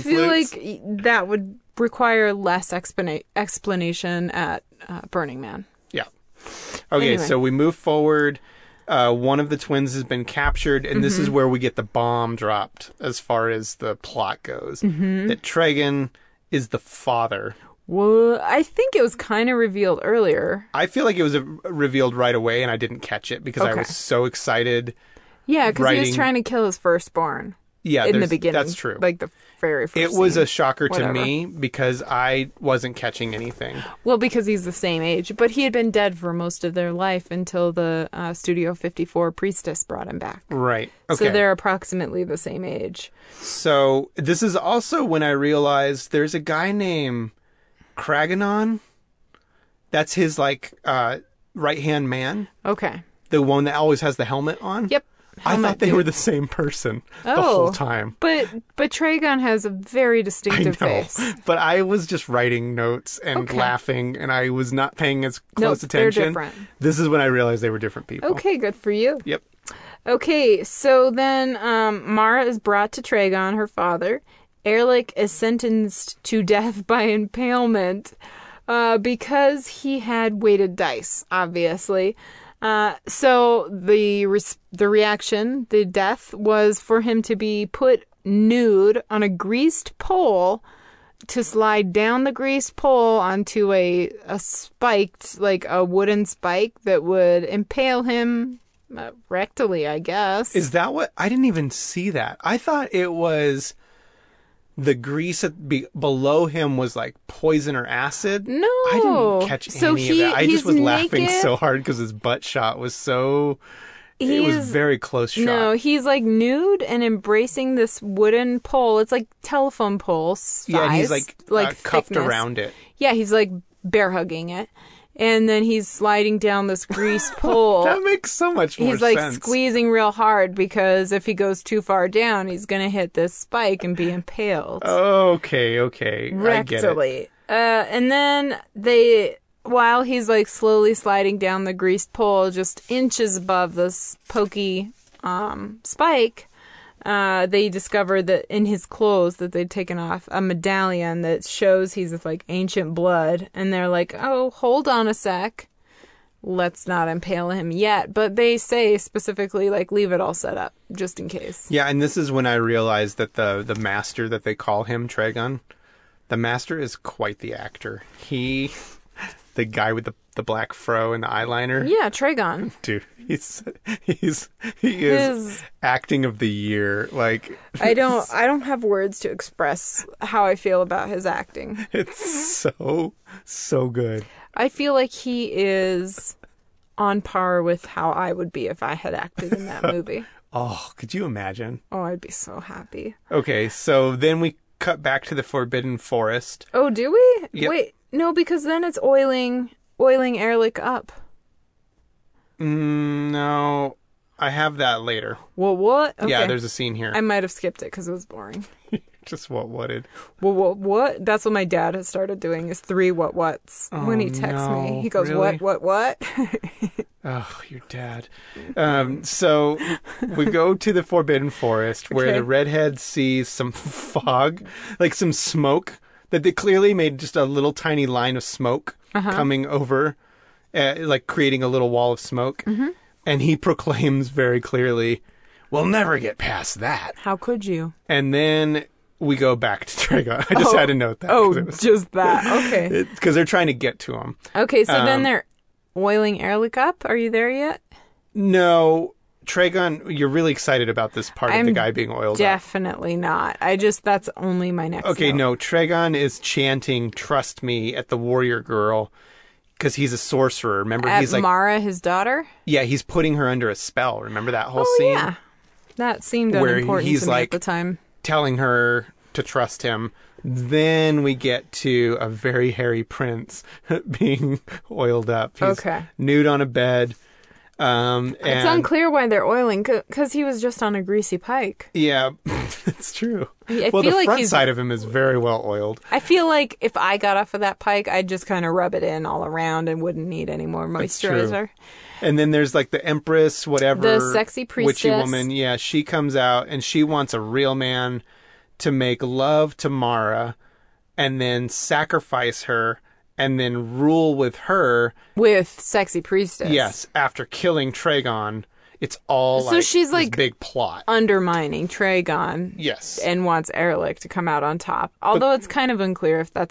that would require less explanation at Burning Man. Yeah. Okay, anyway. So we move forward. One of the twins has been captured, and this is where we get the bomb dropped as far as the plot goes. That Trigon is the father. Well, I think it was kind of revealed earlier. I feel like it was revealed right away, and I didn't catch it because I was so excited. Yeah, because he was trying to kill his firstborn. in the beginning. That's true. Like the very first It was scene. a shocker Whatever. to me because I wasn't catching anything. Well, because he's the same age. But he had been dead for most of their life until the Studio 54 priestess brought him back. Right. Okay. So they're approximately the same age. So this is also when I realized there's a guy named Kraganon. That's his right-hand man. Okay. The one that always has the helmet on. Yep. I Helmet thought they dude. were the same person the Oh. whole time. But Tragon has a very I distinctive know, face. but I was just writing notes and Okay. laughing, and I was not paying as No, close they're attention. different. This is when I realized they were different people. Okay, good for you. Yep. Okay, so then Mara is brought to Tragon, her father. Ehrlich is sentenced to death by impalement because he had weighted dice, obviously. So the reaction, the death, was for him to be put nude on a greased pole, to slide down the greased pole onto a spiked, like a wooden spike that would impale him rectally, I guess. Is that what? I didn't even see that. I thought it was the grease below him was like poison or acid. No. I didn't catch So any of that. I he's just was laughing naked. so hard because his butt shot was so... It He's- was very close shot. No, he's like nude and embracing this wooden pole. It's like telephone pole size. Yeah, and he's like cuffed thickness. around it. Yeah, he's like bear hugging it. And then he's sliding down this greased pole. That makes so much more He's like sense. squeezing real hard because if he goes too far down, he's going to hit this spike and be impaled. Okay. I get it. Rectally. And then while he's like slowly sliding down the greased pole, just inches above this pokey spike, they discover that in his clothes that they'd taken off a medallion that shows he's of like ancient blood, and they're like, oh, hold on a sec, let's not impale him yet. But they say specifically, like, leave it all set up just in case. Yeah, and this is when I realized that the master that they call him, Tragon, the master is quite the actor. The guy with the black fro and the eyeliner. Yeah, Tragon. Dude, he is acting of the year. Like, I don't have words to express how I feel about his acting. it's so good. I feel like he is on par with how I would be if I had acted in that movie. Oh, could you imagine? Oh, I'd be so happy. Okay, so then we cut back to the Forbidden Forest. Oh, do we? Yep. Wait, no, because then it's oiling Ehrlich up. No, I have that later. Well, what? Okay. Yeah, there's a scene here. I might have skipped it because it was boring. Just what-whatted. Well, what? That's what my dad has started doing is 3 what-whats. When he texts me, no, he goes, really? what? Oh, your dad. So we go to the Forbidden Forest where Okay. the redhead sees some fog, like some smoke that they clearly made just a little tiny line of smoke coming over, like creating a little wall of smoke. Mm-hmm. And he proclaims very clearly, we'll never get past that. How could you? And then we go back to Tragon. I just had to note that. Oh, just that. Okay. Because they're trying to get to him. Okay, so then they're oiling Ehrlich up. Are you there yet? No, Tragon, you're really excited about this part of the I'm guy being oiled up. Definitely not. That's only my next Okay, note. no, Tragon is chanting "Trust me" at the warrior girl because he's a sorcerer. Remember, At he's like, Mara, his daughter? yeah, he's putting her under a spell. Remember that whole Oh, scene? yeah. That seemed Where unimportant he's to me like- at the time. Telling her to trust him. Then we get to a very hairy prince being oiled up. He's Okay. nude on a bed. It's And unclear why they're oiling, because he was just on a greasy pike. yeah, it's true. I Well, feel the like front he's- side of him is very well oiled. I feel like if I got off of that pike, I'd just kind of rub it in all around and wouldn't need any more That's true. moisturizer. And then there's like the Empress, whatever. The sexy priestess. Witchy woman. Yeah, she comes out and she wants a real man to make love to Mara and then sacrifice her and then rule with her. With sexy priestess. Yes, after killing Tragon. It's all So like she's, this like, big plot. Undermining Tragon. Yes. And wants Ehrlich to come out on top. Although it's kind of unclear if that's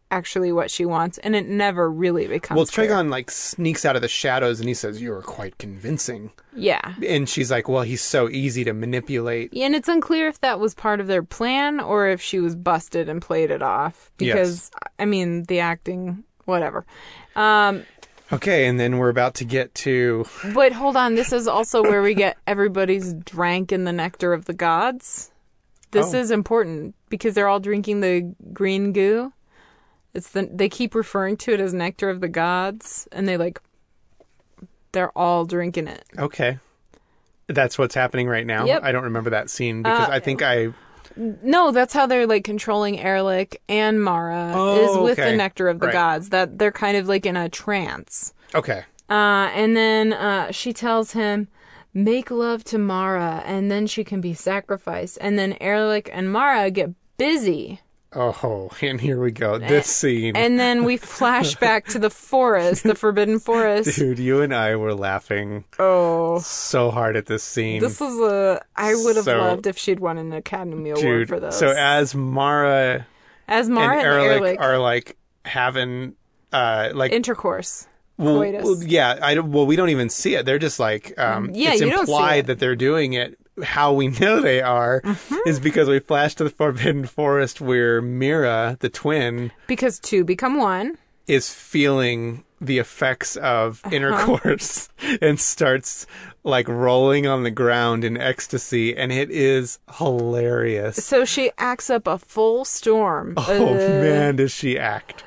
actually what she wants, and it never really becomes Well, clear. Trigon, like, sneaks out of the shadows and he says, "You are quite convincing." Yeah. And she's like, well, he's so easy to manipulate. Yeah, and it's unclear if that was part of their plan or if she was busted and played it off. Because, I mean, the acting, whatever. Okay, and then we're about to get to... But hold on, this is also where we get everybody's drank in the nectar of the gods. This is important because they're all drinking the green goo. They keep referring to it as nectar of the gods, and they're all drinking it. Okay. That's what's happening right now? Yep. I don't remember that scene because I think No, that's how they're like controlling Ehrlich and Mara is with the nectar of the gods. That they're kind of like in a trance. Okay. And then she tells him, make love to Mara, and then she can be sacrificed. And then Ehrlich and Mara get busy. Oh, and here we go. This scene. And then we flash back to the forest, the Forbidden Forest. Dude, you and I were laughing so hard at this scene. This is I would have loved if she'd won an Academy Award for this. So as Mara and Ehrlich are like having like intercourse. Well, yeah, we don't even see it. They're just like it's implied that they're doing it. How we know they are is because we flash to the Forbidden Forest where Mira, the twin, because two become one, is feeling the effects of intercourse and starts like rolling on the ground in ecstasy, and it is hilarious. So she acts up a full storm. Oh man, does she act?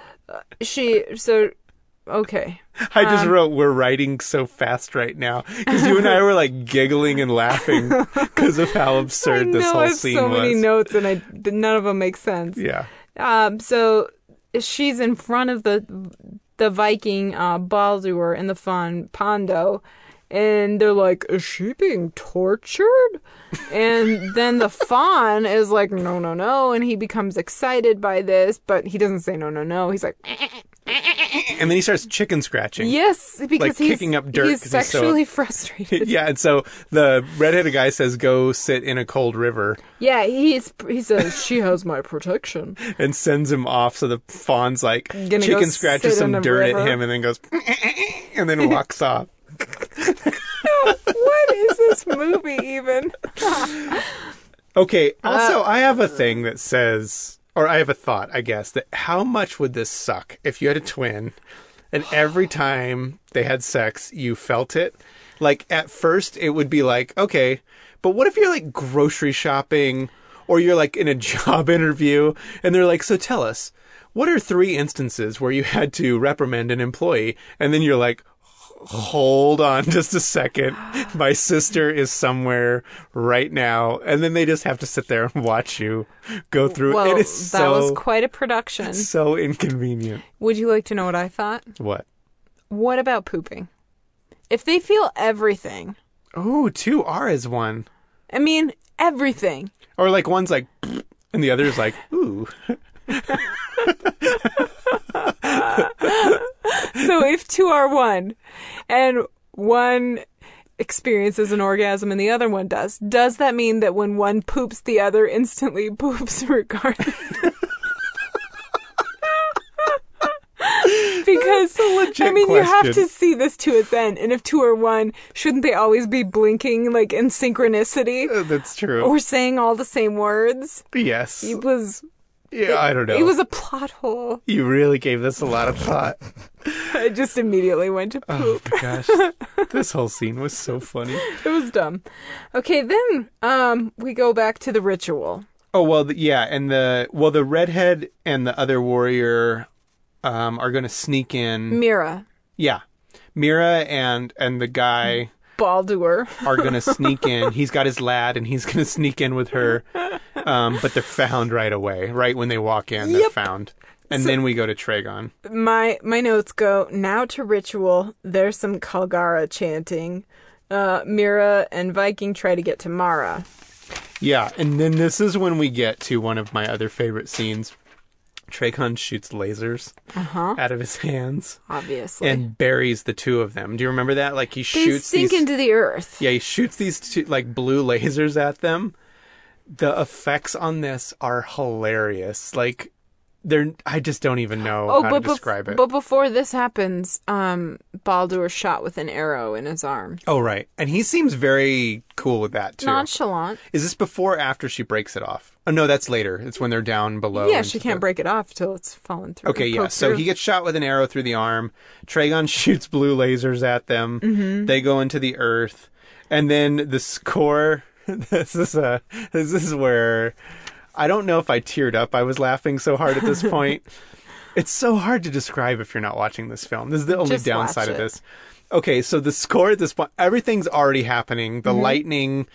Okay. I just wrote, we're writing so fast right now. Because you and I were like giggling and laughing because of how absurd this whole scene was. I have so many notes and none of them make sense. Yeah. So she's in front of the Viking Baldur in the Fawn Pondo. And they're like, is she being tortured? And then the fawn is like, no, no, no. And he becomes excited by this, but he doesn't say no, no, no. He's like... And then he starts chicken scratching. Yes, because he's kicking up dirt. He's sexually frustrated. Yeah, and so the redheaded guy says, "Go sit in a cold river." Yeah, he says, "She has my protection," and sends him off. So the fawn's like chicken scratches some dirt at him, and then goes, and then walks off. What is this movie even? Okay. Also, I have a thing that says. Or I have a thought, I guess, that how much would this suck if you had a twin and every time they had sex, you felt it? Like, at first, it would be like, okay, but what if you're, like, grocery shopping or you're, like, in a job interview and they're like, so tell us, what are 3 instances where you had to reprimand an employee? And then you're like, hold on just a second. My sister is somewhere right now. And then they just have to sit there and watch you go through. Well, it is that was quite a production. So inconvenient. Would you like to know what I thought? What? What about pooping? If they feel everything. Oh, 2R is one. I mean, everything. Or like one's like, and the other's like, ooh. So if 2 are one and one experiences an orgasm and the other one does that mean that when one poops, the other instantly poops regardless? Because, I mean, you have to see this to its end. And if 2 are one, shouldn't they always be blinking, like, in synchronicity? That's true. Or saying all the same words? Yes. It was... Yeah, I don't know. It was a plot hole. You really gave this a lot of thought. I just immediately went to poop. Oh my gosh. This whole scene was so funny. It was dumb. Okay, then we go back to the ritual. Oh, well, yeah, and the redhead and the other warrior are going to sneak in. Mira. Yeah. Mira and the guy... Baldur. are going to sneak in. He's got his lad, and he's going to sneak in with her. But they're found right away. Right when they walk in, they're found. And then we go to Trigon. My notes go, now to ritual. There's some Kalgara chanting. Mira and Viking try to get to Mara. Yeah, and then this is when we get to one of my other favorite scenes. Trigon shoots lasers out of his hands. Obviously. And buries the 2 of them. Do you remember that? Like, he shoots They sink into the earth. Yeah, he shoots these 2, like, blue lasers at them. The effects on this are hilarious. Like, I just don't even know how to describe it. But before this happens, Baldur shot with an arrow in his arm. Oh, right. And he seems very cool with that, too. Nonchalant. Is this before or after she breaks it off? Oh, no, that's later. It's when they're down below. Yeah, she can't break it off till it's fallen through. Okay, yeah. So he gets shot with an arrow through the arm. Trigon shoots blue lasers at them. Mm-hmm. They go into the earth. And then the score... This is where... I don't know if I teared up. I was laughing so hard at this point. It's so hard to describe if you're not watching this film. This is the only Just downside watch of it. this. Okay, so the score at this point, everything's already happening. The lightning,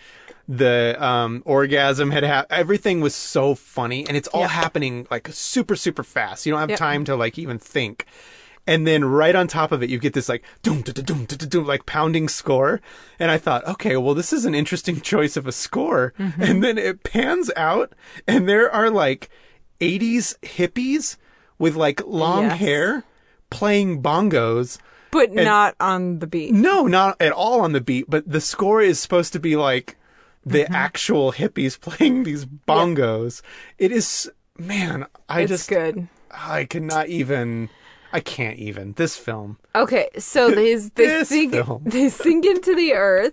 the orgasm everything was so funny, and it's all happening like super, super fast. You don't have time to like even think. And then right on top of it, you get this like doom, doom, doom, doom, doom, like pounding score. And I thought, okay, well, this is an interesting choice of a score. Mm-hmm. And then it pans out, and there are like 80s hippies with like long hair playing bongos. But not on the beat. No, not at all on the beat. But the score is supposed to be like the actual hippies playing these bongos. It is, man, It's good. I cannot even... I can't even. This film. Okay, so they sink into the earth,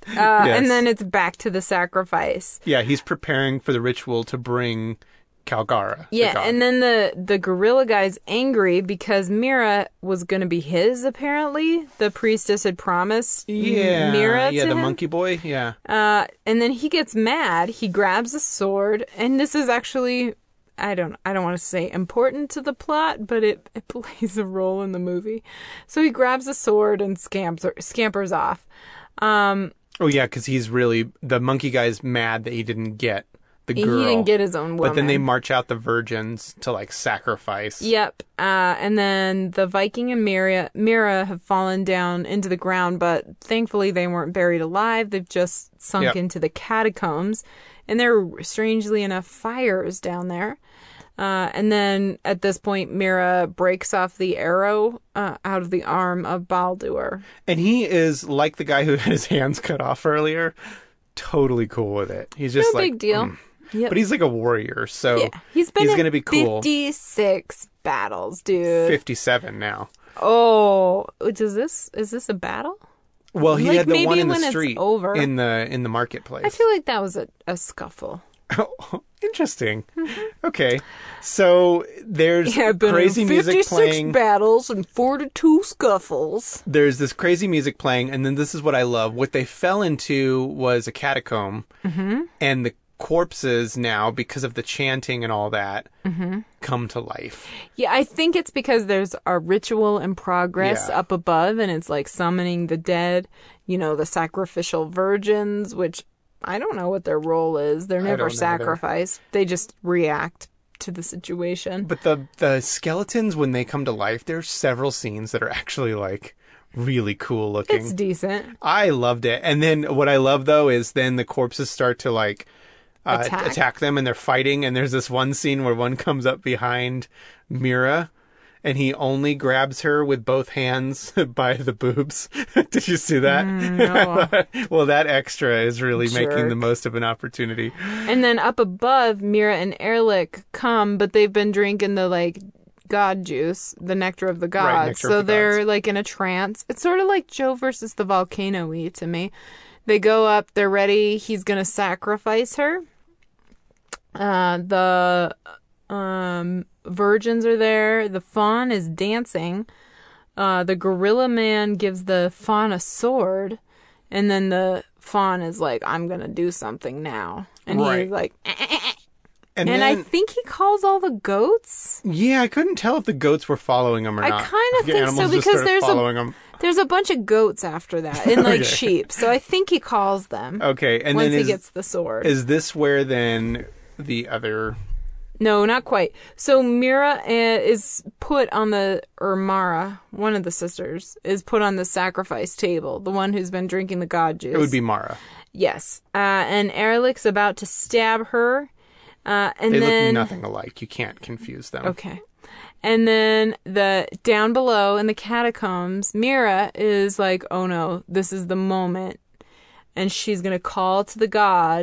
and then it's back to the sacrifice. Yeah, he's preparing for the ritual to bring Kalgara. Yeah, and then the gorilla guy's angry because Mira was going to be his, apparently. The priestess had promised Mira to the him. monkey boy, yeah. And then he gets mad. He grabs a sword, and this is actually... I don't want to say important to the plot, but it plays a role in the movie. So he grabs a sword and scampers off. Oh, yeah, because the monkey guy's mad that he didn't get the girl. He didn't get his own woman. But then they march out the virgins to, like, sacrifice. Yep. And then the Viking and Mira have fallen down into the ground, but thankfully they weren't buried alive. They've just sunk into the catacombs. And there are, strangely enough, fires down there. And then at this point, Mira breaks off the arrow out of the arm of Baldur. And he is, like the guy who had his hands cut off earlier, totally cool with it. He's just no big deal. Yep. But he's like a warrior, so he's going to be cool. 56 battles, dude. 57 now. Oh, is this a battle? Well, he had the one in the when street it's over. in the marketplace. I feel like that was a scuffle. Oh, interesting. Okay, so there's crazy music playing. 56 battles and 42 scuffles. There's this crazy music playing, and then this is what I love. What they fell into was a catacomb, and the corpses now, because of the chanting and all that, come to life. Yeah, I think it's because there's a ritual in progress up above, and it's like summoning the dead, the sacrificial virgins, which I don't know what their role is. They're never sacrificed. They just react to the situation. But the skeletons, when they come to life, there's several scenes that are actually like really cool looking. It's decent. I loved it. And then what I love though is then the corpses start to like attack them, and they're fighting, and there's this one scene where one comes up behind Mira and he only grabs her with both hands by the boobs. Did you see that? No. Well, that extra is really making the most of an opportunity. And then up above, Mira and Erlich come, but they've been drinking the like god juice, the nectar of the gods. So they're like in a trance. It's sort of like Joe versus the Volcano-y to me. They go up, they're ready, he's gonna sacrifice her. The virgins are there, the faun is dancing. The gorilla man gives the faun a sword, and then the faun is like, I'm gonna do something now. And he's like, And I think he calls all the goats. Yeah, I couldn't tell if the goats were following him or not. I kind of think so, because there's a bunch of goats after that, and like sheep. So I think he calls them. Okay, and once then he gets the sword. Is this where then the other... No, not quite. So Mira is put on or Mara, one of the sisters, is put on the sacrifice table, the one who's been drinking the god juice. It would be Mara. Yes. And Erlich's about to stab her. And they then, look nothing alike. You can't confuse them. Okay. And then down below in the catacombs, Mira is like, oh no, this is the moment. And she's going to call to the god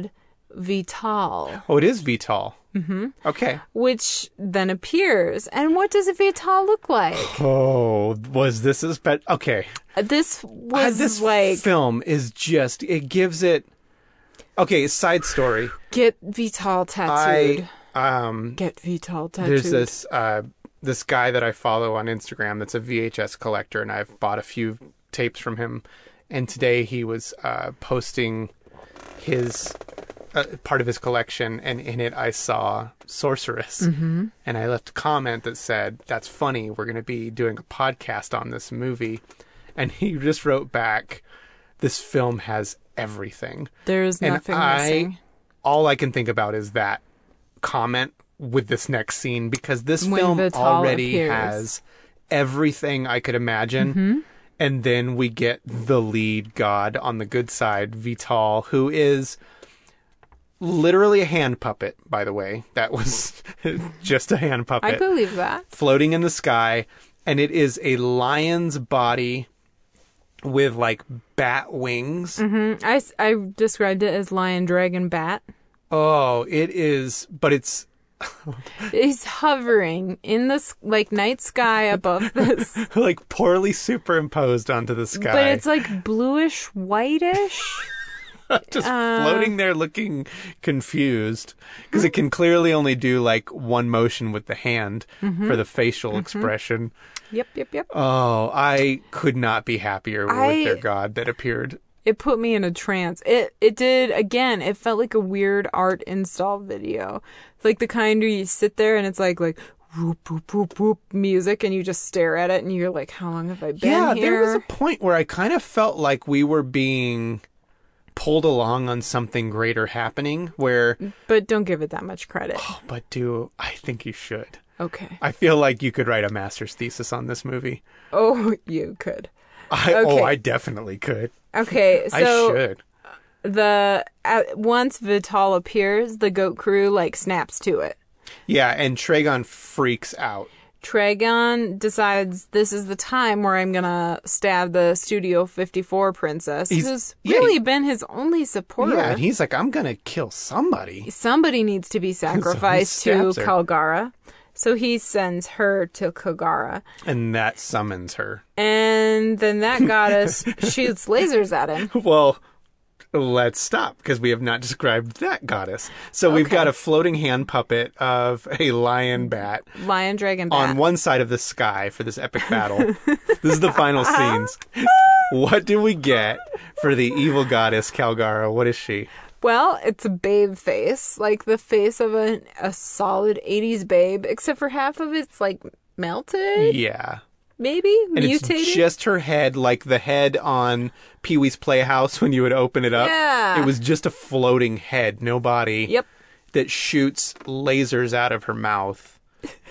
Vital. Oh, it is Vital. Mm-hmm. Okay. Which then appears. And what does a Vital look like? Oh, was this as bad? Okay. This was this like... film is just, it gives it... Okay, side story. Get Vital tattooed. Get Vital tattooed. There's this guy that I follow on Instagram that's a VHS collector, and I've bought a few tapes from him. And today he was posting his part of his collection, and in it I saw Sorceress. Mm-hmm. And I left a comment that said, "That's funny, we're going to be doing a podcast on this movie." And he just wrote back, "This film has everything." There's nothing missing. All I can think about is that comment with this next scene, because this When film Vital already appears. has everything I could imagine. Mm-hmm. And then we get the lead god on the good side, Vital, who is literally a hand puppet, by the way. That was just a hand puppet. I believe that. Floating in the sky. And it is a lion's body with like bat wings. Mm-hmm. I described it as lion, dragon, bat. Oh, it is, but it's... He's hovering in the like night sky above this. like poorly superimposed onto the sky. But it's like bluish, whitish. Just floating there looking confused. Because it can clearly only do like one motion with the hand for the facial expression. Yep. Oh, I could not be happier with their god that appeared. It put me in a trance. It did, again, it felt like a weird art install video. Like the kind where you sit there and it's like whoop, whoop, whoop, whoop music, and you just stare at it and you're like, how long have I been here? Yeah, there was a point where I kind of felt like we were being pulled along on something greater happening where... But don't give it that much credit. Oh, but I think you should. Okay. I feel like you could write a master's thesis on this movie. Oh, you could. I definitely could. Okay, so... I should. Once Vital appears, the goat crew like snaps to it. Yeah, and Tragon freaks out. Tragon decides this is the time where I'm gonna stab the Studio 54 princess, who's really been his only supporter. Yeah, and he's like, I'm gonna kill somebody. Somebody needs to be sacrificed to Kalgara. So he sends her to Kalgara. And that summons her. And then that goddess shoots lasers at him. Well, let's stop, because we have not described that goddess. So we've got a floating hand puppet of a lion bat. Lion, dragon, bat. On one side of the sky for this epic battle. This is the final scenes. What do we get for the evil goddess Kalgara? What is she? Well, it's a babe face, like the face of a solid 80s babe, except for half of it's like melted. Yeah. Maybe? And mutated? It's just her head, like the head on Pee-wee's Playhouse when you would open it up. Yeah. It was just a floating head, no body. Yep. That shoots lasers out of her mouth.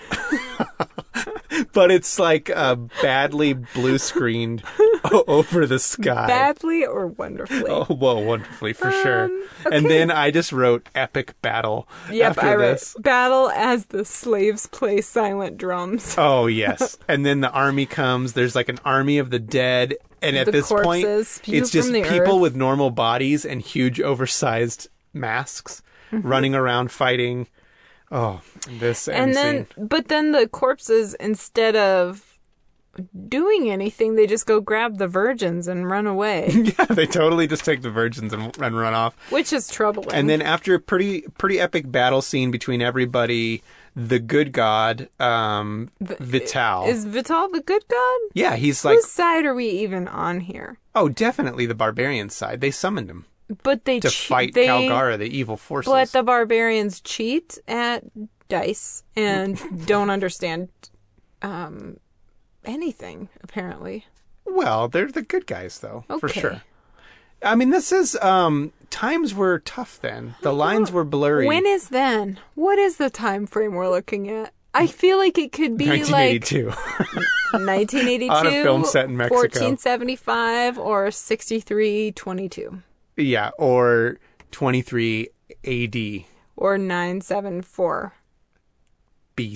But it's like badly blue screened over the sky. Badly or wonderfully? Oh, well, wonderfully, for sure. Okay. And then I just wrote epic battle after this. Wrote battle as the slaves play silent drums. Oh, yes. And then the army comes. There's like an army of the dead. And at this point, it's just people with normal bodies and huge oversized masks running around fighting. Oh, this end scene. But then the corpses, instead of doing anything, they just go grab the virgins and run away. Yeah, they totally just take the virgins and run off. Which is troubling. And then after a pretty epic battle scene between everybody, the good god, Vital. Is Vital the good god? Yeah, he's like... Whose side are we even on here? Oh, definitely the barbarian side. They summoned him. But they to fight Kalgara, the evil forces. But the barbarians cheat at dice and don't understand anything, apparently. Well, they're the good guys, though, for Okay. sure. I mean, this is... times were tough then. The lines were blurry. When is then? What is the time frame we're looking at? I feel like it could be 1982. like 1982, On a film set in Mexico. 1475, or 6322. Yeah, or 23 AD. Or 974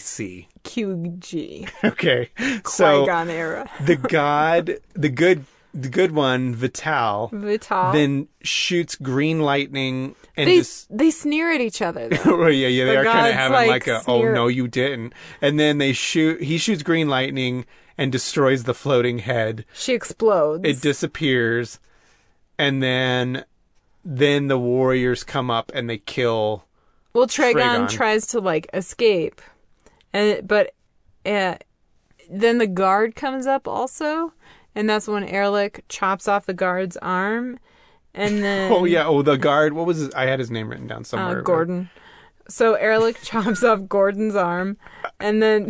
BC. QG. Okay. So Qui-Gon era. the good the good one, Vital, then shoots green lightning and they sneer at each other. Oh, yeah, they are kind of having like a, sneer. oh no, you didn't. And then he shoots green lightning and destroys the floating head. She explodes. It disappears, and then the warriors come up and they kill. Well, Trigon tries to like escape, but then the guard comes up also. And that's when Ehrlich chops off the guard's arm. And then... the guard. What was his... I had his name written down somewhere. Gordon. So Ehrlich chops off Gordon's arm. And then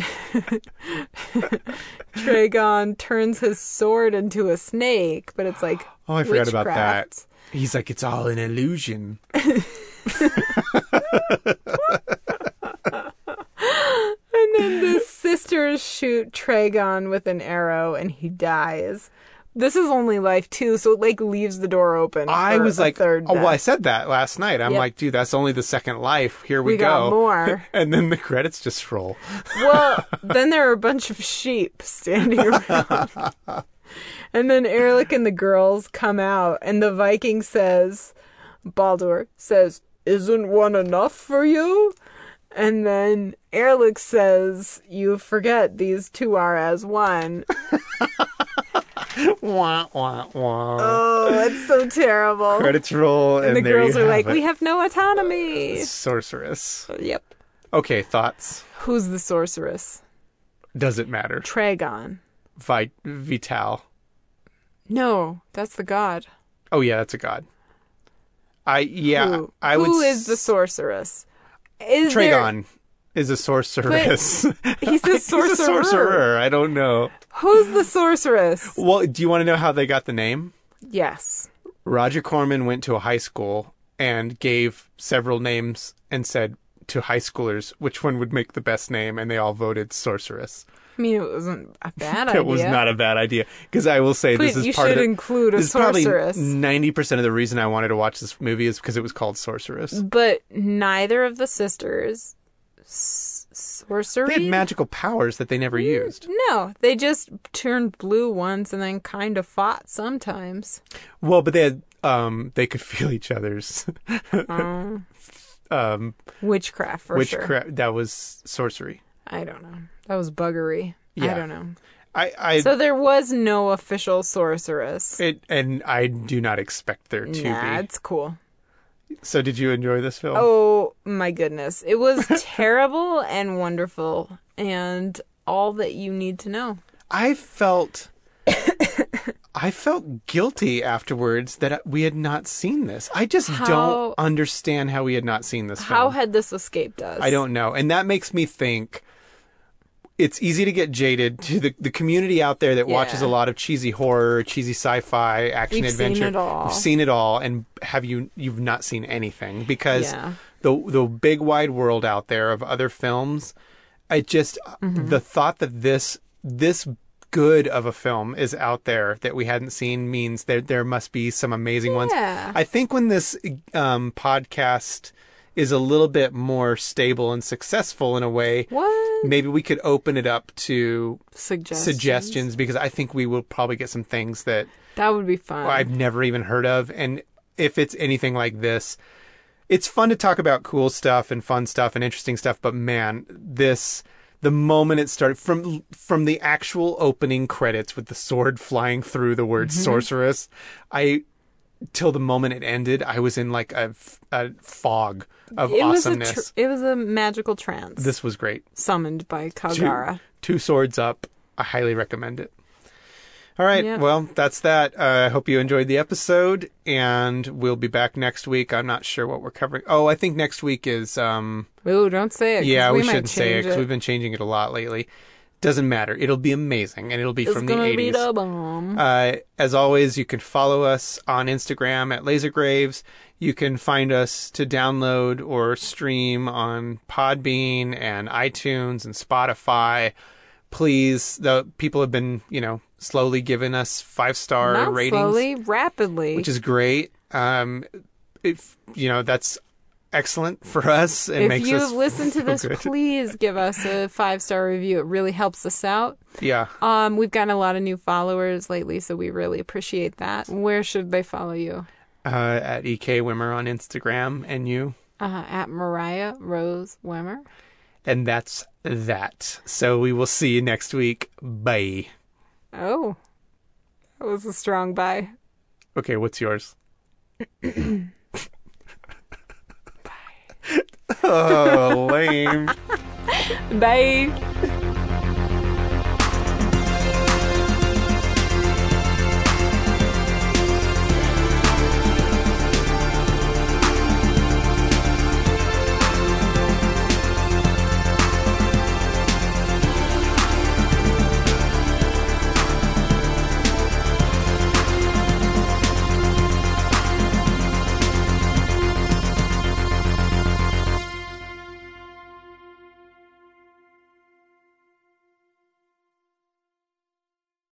Trigon turns his sword into a snake. But it's like oh, I forgot about that. He's like, it's all an illusion. And then the sisters shoot Trigon with an arrow and he dies. This is only life 2, so it like leaves the door open. I was like, third death. Well, I said that last night. I'm like, dude, that's only the second life. Here we go. Got more. And then the credits just roll. Well, then there are a bunch of sheep standing around. And then Ehrlich and the girls come out and the Viking says, Baldur says, isn't one enough for you? And then Ehrlich says, you forget these two are as one. Wah, wah, wah. Oh, it's so terrible. Credits roll. And the girls are like, we have no autonomy. Sorceress. Yep. Okay, thoughts? Who's the sorceress? Does it matter? Trigon. Vital. No, that's the god. Oh, yeah, that's a god. Who is the sorceress? Trigon is a sorceress. He's a sorcerer. He's a sorcerer. I don't know. Who's the sorceress? Well, do you want to know how they got the name? Yes. Roger Corman went to a high school and gave several names and said to high schoolers which one would make the best name, and they all voted sorceress. I mean, it wasn't a bad idea. It was not a bad idea. Because I will say, this is part of it. You should include a sorceress. Probably 90% of the reason I wanted to watch this movie is because it was called Sorceress. But neither of the sisters sorcery. They had magical powers that they never used. No, they just turned blue once and then kind of fought sometimes. Well, but they had, they could feel each other's. Witchcraft, for sure. That was sorcery. I don't know. That was buggery. Yeah. I don't know. So there was no official sorceress. And I do not expect there to be. It's cool. So did you enjoy this film? Oh, my goodness. It was terrible and wonderful and all that you need to know. I felt guilty afterwards that we had not seen this. I just don't understand how we had not seen this film. How had this escaped us? I don't know. And that makes me think it's easy to get jaded to the community out there that watches a lot of cheesy horror, cheesy sci-fi, action adventure. Seen it all. You've seen it all, and you've not seen anything because the big wide world out there of other films. The thought that this good of a film is out there that we hadn't seen means there must be some amazing ones. I think when this podcast is a little bit more stable and successful in a way, maybe we could open it up to suggestions, because I think we will probably get some things that would be fun. I've never even heard of. And if it's anything like this, it's fun to talk about cool stuff and fun stuff and interesting stuff. But man, the moment it started, from the actual opening credits with the sword flying through the word sorceress, till the moment it ended, I was in like a fog of awesomeness. It was a magical trance. This was great. Summoned by Kagara. Two swords up. I highly recommend it. All right. Well, that's that. I hope you enjoyed the episode, and we'll be back next week. I'm not sure what we're covering. Oh, I think next week is... Ooh, don't say it. Yeah, we shouldn't say it because we've been changing it a lot lately. Doesn't matter. It'll be amazing, and it'll be from the 80s. It's gonna be the bomb. As always, you can follow us on Instagram at LaserGraves. You can find us to download or stream on Podbean and iTunes and Spotify. Please, the people have been, slowly giving us 5-star ratings. Slowly, rapidly. Which is great. That's excellent for us. It if makes you us listen to this, good. please give us a 5-star review. It really helps us out. Yeah. We've gotten a lot of new followers lately, so we really appreciate that. Where should they follow you? At EK Wimmer on Instagram, and you? At Mariah Rose Wimmer. And that's that. So we will see you next week. Bye. Oh, that was a strong bye. Okay, what's yours? Bye. Oh, lame. Bye.